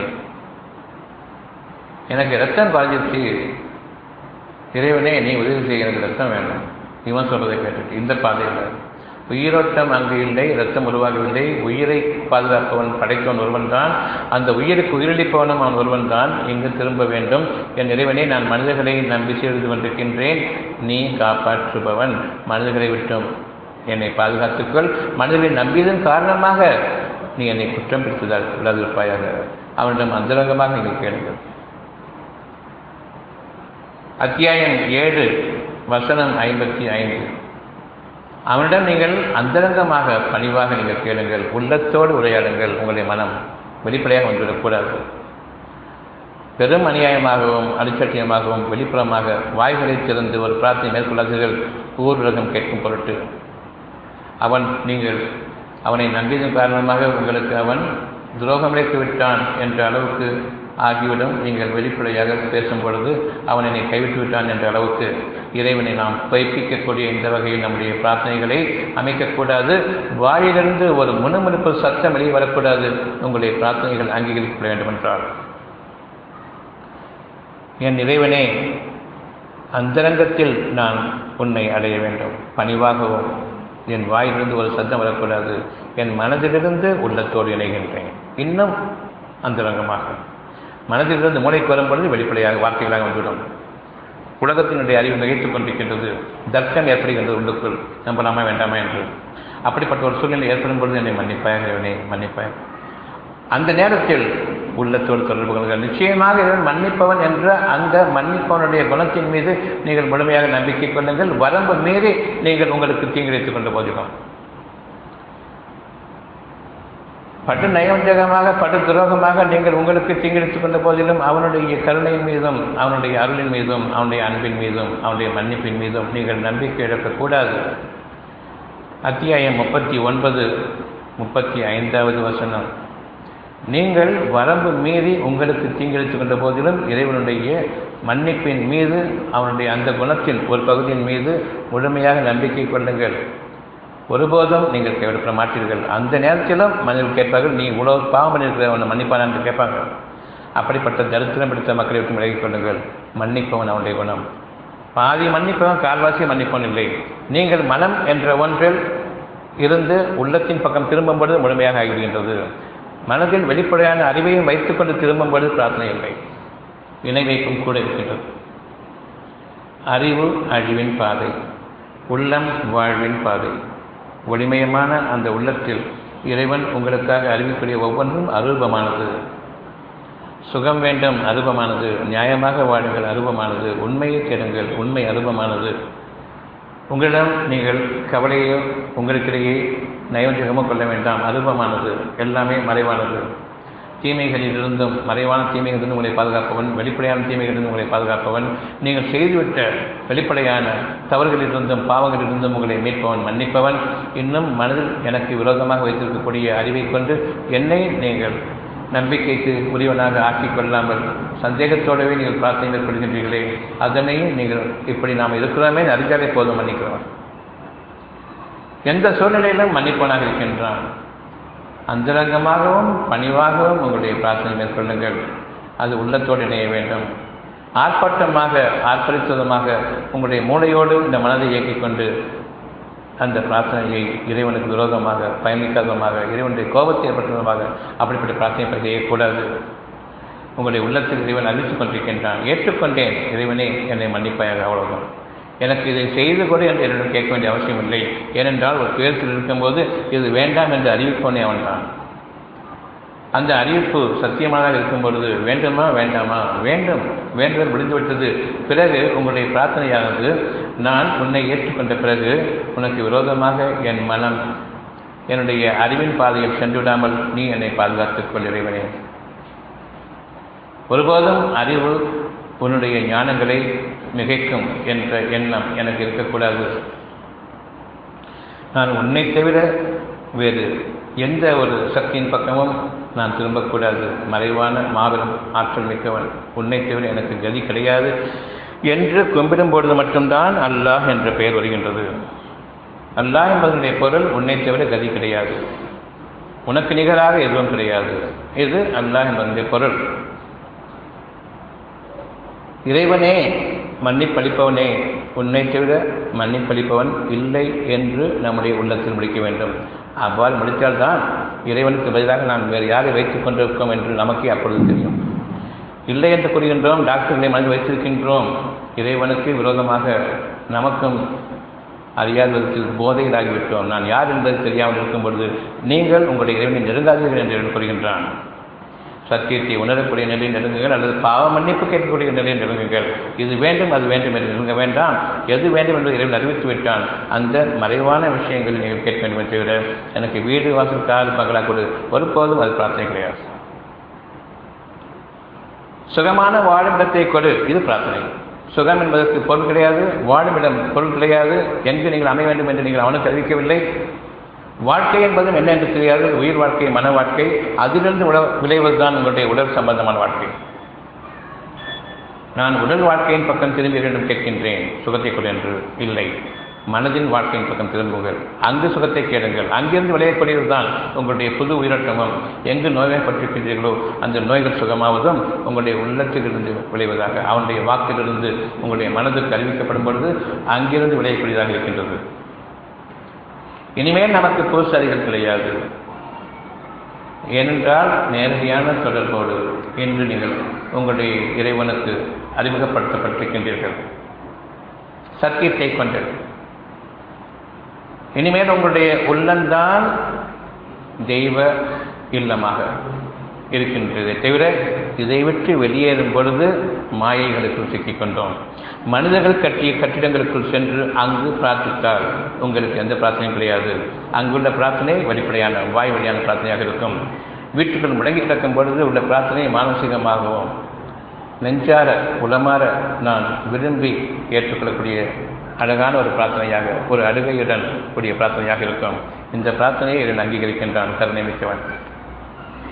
எனக்கு ரத்தம் பாதிச்சு இறைவனே நீ உதவி செய்ய, எனக்கு ரத்தம் வேணும், இவன் சொல்வதை கேட்டுட்டு இந்த பாதையில் உயிரோட்டம் அங்கு இல்லை, இரத்தம் உருவாகவில்லை. உயிரை பாதுகாப்பவன் படைத்தவன் ஒருவன் தான், அந்த உயிருக்கு உயிரிழப்பவனும் அவன் ஒருவன் தான். இங்கு திரும்ப வேண்டும். என் இறைவனை நான் மனிதர்களை நம்பி செய்து கொண்டிருக்கின்றேன், நீ காப்பாற்றுபவன், மனிதர்களை விட்டும் என்னை பாதுகாத்துக்கொள். மனிதர்களை நம்பியதன் காரணமாக நீ என்னை குற்றம் பிடித்ததால் விடாதிருப்பாயாக. அவனிடம் அந்தரங்கமாக நீங்கள் கேளுங்கள். அத்தியாயம் ஏழு வசனம் ஐம்பத்தி ஐந்து. அவனிடம் நீங்கள் அந்தரங்கமாக பணிவாக நீங்கள் கேளுங்கள், உள்ளத்தோடு உரையாடுங்கள். உங்களுடைய மனம் வெளிப்படையாக வந்துவிடக்கூடாது. பெரும் அநியாயமாகவும் அடிச்சட்டியமாகவும் வெளிப்புறமாக வாய்களை திறந்து ஒரு பிரார்த்தனை மேற்கொள்ளாதீர்கள், ஊர் உலகம் கேட்கும் பொருட்டு. அவன் நீங்கள் அவனை நம்பியதன் காரணமாக உங்களுக்கு அவன் துரோகம் இழைத்து விட்டான் என்ற அளவுக்கு ஆகிவிடும். நீங்கள் வெளிப்படையாக பேசும் பொழுது அவன் என்னை கைவிட்டு விட்டான் என்ற அளவுக்கு இறைவனை நாம் பொய்ப்பிக்கக்கூடிய இந்த வகையில் நம்முடைய பிரார்த்தனைகளை அமைக்கக்கூடாது. வாயிலிருந்து ஒரு முணுமுணுப்பு சத்தம் வெளியே வரக்கூடாது. உங்களுடைய பிரார்த்தனைகள் அங்கீகரிக்கப்பட வேண்டும் என்றால், என் இறைவனே, அந்தரங்கத்தில் நான் உன்னை அடைய வேண்டும், பணிவாகவும். என் வாயிலிருந்து ஒரு சத்தம் வரக்கூடாது. என் மனதிலிருந்து உள்ளத்தோடு இணைகின்றேன். இன்னும் அந்தரங்கமாக மனதிலிருந்து மூளைக்கு வரும்பொழுது வெளிப்படையாக வார்த்தைகளாக வந்துவிடும். உலகத்தினுடைய அறிவு நிகழ்த்துக் கொண்டிருக்கின்றது, தர்க்கம் ஏற்படுகின்றது உள்ளுக்குள், நம்பலாமா வேண்டாமா என்று. அப்படிப்பட்ட ஒரு சூழ்நிலை ஏற்படும் பொழுது என்னை மன்னிப்பாயாக, என்னை மன்னிப்பாய். அந்த நேரத்தில் உள்ளத்தோடு தொடர்பு கொள்ளுங்கள். நிச்சயமாக இவன் மன்னிப்பவன் என்ற அந்த மன்னிப்பவனுடைய குணத்தின் மீது நீங்கள் முழுமையாக நம்பிக்கை கொள்ளுங்கள். வரம்பு மீறி நீங்கள் உங்களுக்கு தீங்கிழைத்துக் கொண்ட போதிலும், படு நயவஞ்சகமாக படு துரோகமாக நீங்கள் உங்களுக்கு தீங்கிழைத்துக் கொண்ட போதிலும் அவனுடைய கருணையின் மீதும் அவனுடைய அருளின் மீதும் அவனுடைய அன்பின் மீதும் அவனுடைய மன்னிப்பின் மீதும் நீங்கள் நம்பிக்கை இழக்கக்கூடாது. அத்தியாயம் முப்பத்தி ஒன்பது முப்பத்தி ஐந்தாவது வசனம். நீங்கள் வரம்பு மீறி உங்களுக்கு தீங்கிழைத்துக் கொண்ட போதிலும் இறைவனுடைய மன்னிப்பின் மீது, அவனுடைய அந்த குணத்தின் ஒரு பகுதியின் மீது முழுமையாக நம்பிக்கை கொள்ளுங்கள். ஒருபோதும் நீங்கள் கைவிடப்பட மாட்டீர்கள். அந்த நேரத்திலும் மனிதர்கள் கேட்பார்கள், நீ உலக பாவம் பண்ணியிருக்கிற அவனை மன்னிப்பான் என்று கேட்பாங்க. அப்படிப்பட்ட தரித்திரம் பிடித்த மக்களை விட்டு விலகிக் கொள்ளுங்கள். மன்னிப்பவன் அவனுடைய குணம். பாதி மன்னிப்பவன் கால்வாசி மன்னிப்பவன் இல்லை. நீங்கள் மனம் என்ற ஒன்றில் இருந்து உள்ளத்தின் பக்கம் திரும்பும் பொழுது முழுமையாக ஆகிவிடுகின்றது. மனதில் வெளிப்படையான அறிவையும் வைத்துக் கொண்டு திரும்பும் பொழுது பிரார்த்தனை இல்லை, இணை வைப்பும் கூட இருக்கின்றது. அறிவு அழிவின் பாதை, உள்ளம் வாழ்வின் பாதை. ஒளிமயமான அந்த உள்ளத்தில் இறைவன் உங்களுக்காக அறிவிக்கூடிய ஒவ்வொன்றும் அரூபமானது. சுகம் வேண்டும், அரூபமானது. நியாயமாக வாழுங்கள், அரூபமானது. உண்மையை தேடுங்கள், உண்மை அரூபமானது. உங்களிடம் நீங்கள் கவலையோ உங்களுக்கிடையே நயவஞ்சகமோ கொள்ள வேண்டாம், அரூபமானது. எல்லாமே மறைவானது. தீமைகளிலிருந்தும், மறைவான தீமைகளிலிருந்து உங்களை பாதுகாப்பவன், வெளிப்படையான தீமைகளிலிருந்து உங்களை பாதுகாப்பவன், நீங்கள் செய்துவிட்ட வெளிப்படையான தவறுகளிலிருந்தும் பாவங்களிலிருந்தும் உங்களை மீட்பவன், மன்னிப்பவன். இன்னும் மனதில் எனக்கு விரோதமாக வைத்திருக்கக்கூடிய அறிவை கொண்டு என்னை நீங்கள் நம்பிக்கைக்கு உரியவனாக ஆக்கிக் கொள்ளாமல் சந்தேகத்தோடவே நீங்கள் பிரார்த்தனை மேற்கொள்கின்றீர்களே, அதனையும் நீங்கள் இப்படி நாம் இருக்கிறோமே அறிஞ்சாலே போதும் மன்னிக்கிறோம். எந்த சூழ்நிலையிலும் மன்னிப்பவனாக இருக்கின்றான். அந்தரங்கமாகவும் பணிவாகவும் உங்களுடைய பிரார்த்தனை மேற்கொள்ளுங்கள். அது உள்ளத்தோடு இணைய வேண்டும். ஆர்ப்பாட்டமாக ஆர்ப்பரித்ததுமாக உங்களுடைய மூளையோடு இந்த மனதை இயக்கிக் கொண்டு அந்த பிரார்த்தனையை இறைவனுக்கு விரோதமாக பயணிக்காதமாக, இறைவனுடைய கோபத்தை ஏற்படுத்துவதாக அப்படிப்பட்ட பிரார்த்தனை செய்யக்கூடாது. உங்களுடைய உள்ளத்தில் இறைவன் அறிவித்துக் கொண்டிருக்கின்றான். ஏற்றுக்கொண்டேன் இறைவனே, என்னை மன்னிப்பாயாக, அவ்வளவுதான். எனக்கு இதை செய்து கூட என்று என்னிடம் கேட்க வேண்டிய அவசியம் இல்லை. ஏனென்றால் ஒரு துயரத்தில் இருக்கும்போது இது வேண்டாம் என்று அறிவிப்போனே அவன்தான். அந்த அறிவிப்பு சத்தியமாக இருக்கும் பொழுது வேண்டுமா வேண்டாமா, வேண்டும், வேண்டுதல் முடிந்துவிட்டது. பிறகு உங்களுடைய பிரார்த்தனையானது, நான் உன்னை ஏற்றுக்கொண்ட பிறகு உனக்கு விரோதமாக என் மனம் என்னுடைய அறிவின் பாதையில் சென்று விடாமல் நீ என்னை பாதுகாத்துக் கொள் இறைவனே. ஒருபோதும் அறிவு உன்னுடைய ஞானங்களை மிகைக்கும் என்ற எண்ணம் எனக்கு இருக்கக்கூடாது. நான் உன்னை தவிர வேறு எந்த ஒரு சக்தியின் பக்கமும் நான் திரும்பக்கூடாது. மறைவான மாபெரும் ஆற்றல் மிக்கவன், உன்னை தவிர எனக்கு கதி கிடையாது என்று கும்பிடும் பொழுது மட்டும்தான் அல்லாஹ் என்ற பெயர் வருகின்றது. அல்லாஹ் என்பதனுடைய பொருள் உன்னை தவிர கதி கிடையாது, உனக்கு நிகராக எதுவும் கிடையாது. இது அல்லாஹ் என்பதனுடைய பொருள். இறைவனே, மன்னிப்பளிப்பவனே, உன்னை தவிர மன்னிப்பளிப்பவன் இல்லை என்று நம்முடைய உள்ளத்தில் முடிக்க வேண்டும். அவ்வாறு முடித்தால்தான் இறைவனுக்கு பதிலாக நாம் வேறு யாரை வைத்துக் கொண்டிருக்கோம் என்று நமக்கே அப்பொழுது தெரியும். இல்லை என்று கூறுகின்றோம், டாக்டர்களை மனதில் வைத்திருக்கின்றோம். இறைவனுக்கு விரோதமாக நமக்கும் அறியாத விதத்தில் போதையிலாகிவிட்டோம். நான் யார் என்பது தெரியாமல் இருக்கும் பொழுது நீங்கள் உங்களுடைய இறைவனை நெருங்காதீர்கள் என்று கூறுகின்றான். சத்தியத்தை உணரக்கூடிய நிலையில் நெருங்குங்கள், அல்லது பாவ மன்னிப்பு கேட்கக்கூடிய நிலையில் நெருங்குங்கள். இது வேண்டும், அது வேண்டும் என்று நெருங்க வேண்டாம். எது வேண்டும் என்று இறைவன் அறிவித்து விட்டான். அந்த மறைவான விஷயங்களை நீங்கள் கேட்க வேண்டும் தவிர எனக்கு வீடு வாசல் காது பங்களா கொடு ஒருபோதும் அது பிரார்த்தனை கிடையாது. சுகமான வாழுமிடத்தை கொடு, இது பிரார்த்தனை. சுகம் என்பதற்கு பொருள் கிடையாது, வாழுமிடம் பொருள் கிடையாது. எங்கு நீங்கள் அமைய வேண்டும் என்று நீங்கள் அவனுக்கு அறிவிக்கவில்லை. வாழ்க்கை என்பதும் என்ன என்று தெரியாது. உயிர் வாழ்க்கை, மன வாழ்க்கை, அதிலிருந்து உட விளைவதுதான் உங்களுடைய உடல் சம்பந்தமான வாழ்க்கை. நான் உடல் வாழ்க்கையின் பக்கம் திரும்பி வேண்டும் கேட்கின்றேன், சுகத்தை கொடு என்று இல்லை. மனதின் வாழ்க்கையின் பக்கம் திரும்புங்கள், அங்கு சுகத்தை கேளுங்கள். அங்கிருந்து விளையக்கூடியது தான் உங்களுடைய புது உயிரோட்டமும். எங்கு நோய்வாய்ப்பட்டிருக்கின்றீர்களோ அந்த நோய்கள் சுகமாவதும் உங்களுடைய உள்ளத்திலிருந்து விளைவதாக, அவனுடைய வாக்கிலிருந்து உங்களுடைய மனதுக்கு அறிவிக்கப்படும் பொழுது அங்கிருந்து விளையக்கூடியதாக இருக்கின்றது. இனிமேல் நமக்கு பூசாரிகள் கிடையாது. ஏனென்றால் நேரடியான தொடர்போடு இன்று நீங்கள் உங்களுடைய இறைவனுக்கு அறிமுகப்படுத்தப்பட்டிருக்கின்றீர்கள் சத்தியத்தை கொண்டு. இனிமேல் உங்களுடைய உள்ளந்தான் தெய்வ இல்லமாக இருக்கின்றதை தவிர இதை விட்டு வெளியேறும் பொழுது மாயைகளுக்குள் சிக்கிக்கொண்டோம். மனிதர்கள் கட்டிய கட்டிடங்களுக்குள் சென்று அங்கு பிரார்த்தித்தால் உங்களுக்கு எந்த பிரார்த்தனையும் கிடையாது. அங்குள்ள பிரார்த்தனை வெளிப்படையான வாய் வழியான பிரார்த்தனையாக இருக்கும். வீட்டுக்குள் முடங்கி கிடக்கும் பொழுது உள்ள பிரார்த்தனை மானசீகமாகவும் நெஞ்சார உளமாற நான் விரும்பி ஏற்றுக்கொள்ளக்கூடிய அழகான ஒரு பிரார்த்தனையாக, ஒரு அழுகையுடன் கூடிய பிரார்த்தனையாக இருக்கும். இந்த பிரார்த்தனையை இதன் அங்கீகரிக்கின்றான் கருணை மிக்கவன்.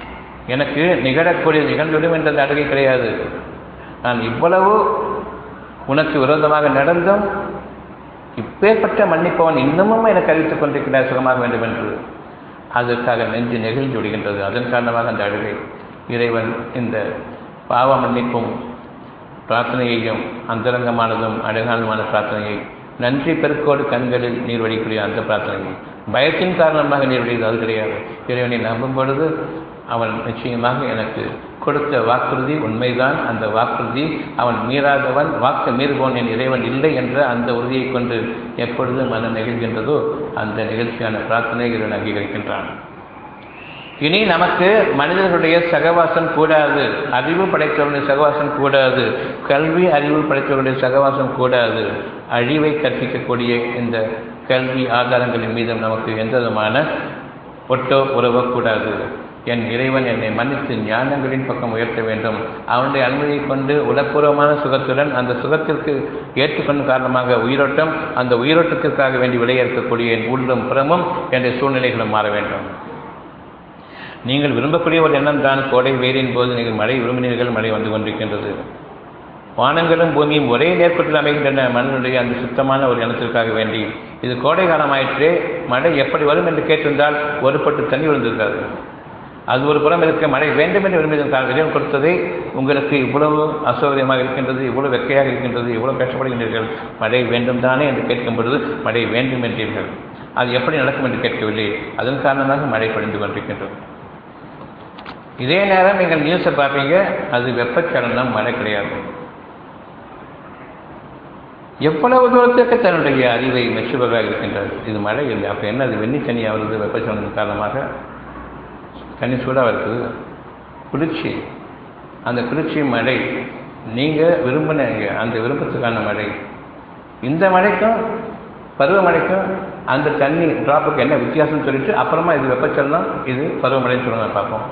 எனக்கு நிகழக்கூடிய நிகழ்ந்துவிடும் என்ற அழுகை கிடையாது. நான் இவ்வளவு உனக்கு விரோதமாக நடந்தும் இப்பேற்பட்ட மன்னிப்பவன் இன்னமும் எனக்கு அறிவித்துக் கொண்டிருக்கிறார் சுகமாக வேண்டும் என்று. அதற்காக நெஞ்சு நெகிழ்ந்து விடுகின்றது. அதன் காரணமாக அந்த அழுகை. இறைவன் இந்த பாவ மன்னிப்பும் பிரார்த்தனையையும் அந்தரங்கமானதும் அழகானதுமான பிரார்த்தனையை நன்றி பெருக்கோடு கண்களில் நீர் வடிக்கூடிய அந்த பிரார்த்தனையை பயத்தின் காரணமாக நீர் வடிவது அது கிடையாது. இறைவனை நம்பும் பொழுது அவன் நிச்சயமாக எனக்கு கொடுத்த வாக்குறுதி உண்மைதான். அந்த வாக்குறுதி அவன் மீறாதவன், வாக்கு மீறுபவன் என் இறைவன் இல்லை என்ற அந்த உறுதியை கொண்டு எப்பொழுது மனம் நெகிழ்கின்றதோ அந்த நிகழ்ச்சியான பிரார்த்தனை இறைவன் அங்கீகரிக்கின்றான். இனி நமக்கு மனிதர்களுடைய சகவாசம் கூடாது, அறிவு படைத்தவர்களுடைய சகவாசம் கூடாது, கல்வி அறிவு படைத்தவர்களுடைய சகவாசம் கூடாது. அழிவை கற்பிக்கக்கூடிய இந்த கல்வி ஆதாரங்களின் மீதும் நமக்கு எந்த விதமான ஒட்டோ உறவோ கூடாது. என் இறைவன் என்னை மன்னித்து ஞானங்களின் பக்கம் உயர்த்த வேண்டும். அவனுடைய அனுமதியை கொண்டு உலப்பூர்வமான சுகத்துடன் அந்த சுகத்திற்கு ஏற்றுக்கொண்ட காரணமாக உயிரோட்டம், அந்த உயிரோட்டத்திற்காக வேண்டி விளையேற்கக்கூடிய என் உள்ளும் புறமும் என்ற சூழ்நிலைகளும் மாற வேண்டும். நீங்கள் விரும்பக்கூடிய ஒரு எண்ணம் தான் கோடை வெயிலின் போது நீங்கள் மழை விரும்பினீர்கள், மழை வந்து கொண்டிருக்கின்றது. வானங்களும் பூமியும் ஒரே நேர்கோட்டில் அமைகின்றன மனிதனுடைய அந்த சுத்தமான ஒரு எண்ணத்திற்காக வேண்டி. இது கோடை காலமாயிற்றே, மழை எப்படி வரும் என்று கேட்டிருந்தால் ஒரு பட்டு தண்ணி விழுந்திருக்காது. அது ஒரு புறம் இருக்க மழை வேண்டும் என்று விரும்பியதற்காக இறைவன் கொடுத்ததை உங்களுக்கு இவ்வளவு அசௌகரியமாக இருக்கின்றது, இவ்வளவு வெக்கையாக இருக்கின்றது, இவ்வளவு கஷ்டப்படுகின்றீர்கள், மழை வேண்டும் தானே என்று கேட்கும் பொழுது மழை வேண்டும் என்றீர்கள். அது எப்படி நடக்கும் என்று கேட்கவில்லை. அதன் காரணமாக மழை பொழிந்து கொண்டிருக்கின்றது. இதே நேரம் நீங்கள் நியூஸை பார்ப்பீங்க, அது வெப்பச்சலனம், மழை கிடையாது. எவ்வளவு தூரத்திற்கு தன்னுடைய அறிவை மெச்சுவதாக இருக்கின்றது. இது மழை இல்லை, அப்போ என்ன, அது வெண்ணி தனியாக வருது. வெப்பச்சலனம் காரணமாக தண்ணி சூடாக இருக்குது, குளிர்ச்சி. அந்த குளிர்ச்சி மழை நீங்கள் விரும்பினீங்க, அந்த விருப்பத்துக்கான மழை. இந்த மழைக்கும் பருவமழைக்கும் அந்த தண்ணி ட்ராப்புக்கு என்ன வித்தியாசம்னு சொல்லிட்டு அப்புறமா இது வெப்பச்சலனம், இது பருவமழைன்னு சொல்லுங்க பார்ப்போம்.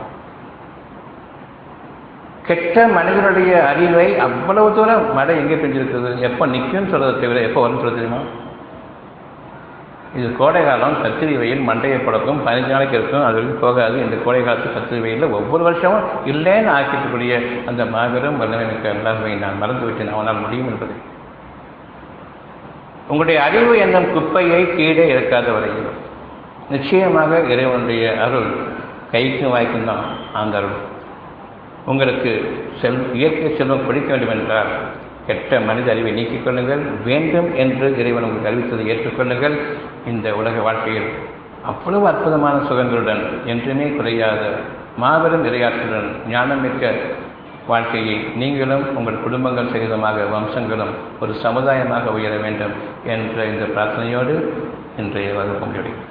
கெட்ட மனிதனுடைய அறிவை அவ்வளவு தூரம் மழை எங்கே பெஞ்சிருக்குது, எப்போ நிற்கும்னு சொல்றதை தவிர எப்போ வரும்னு சொல்ல தெரியுமா? இது கோடை காலம், கத்திரி வெயில் மண்டையை பழக்கும், பதினஞ்சு நாளைக்கு இருக்கும், அது வரைக்கும் போகாது. இந்த கோடை காலத்து கத்திரி வெயிலில் ஒவ்வொரு வருஷமும் இல்லைன்னு ஆக்கிக்கக்கூடிய அந்த மாபெரும் வல்லமை மிக்க எல்லாருமே நான் மறந்துவிட்டேன், அவனால் முடியும் என்பதை. உங்களுடைய அறிவு என்னும் குப்பையை கீழே இறக்காத வரையில் நிச்சயமாக இறைவனுடைய அருள் கைக்கும் வாய்க்கும் தான். அந்த அருள் உங்களுக்கு செல் இயற்கை செல்வம் பிடிக்க வேண்டும் என்றால் கெட்ட மனித அறிவை நீக்கிக் கொள்ளுங்கள். வேண்டும் என்று இறைவன் உங்களுக்கு அறிவித்ததை ஏற்றுக்கொள்ளுங்கள். இந்த உலக வாழ்க்கையில் அவ்வளவு அற்புதமான சுகங்களுடன் என்றுமே குறையாத மாபெரும் இறையாற்றுடன் ஞானமிக்க வாழ்க்கையை நீங்களும் உங்கள் குடும்பங்கள் சகிதமாக வம்சங்களும் ஒரு சமுதாயமாக உயர வேண்டும் என்ற இந்த பிரார்த்தனையோடு இன்றைய வகுப்பு முடிவடைகிறது.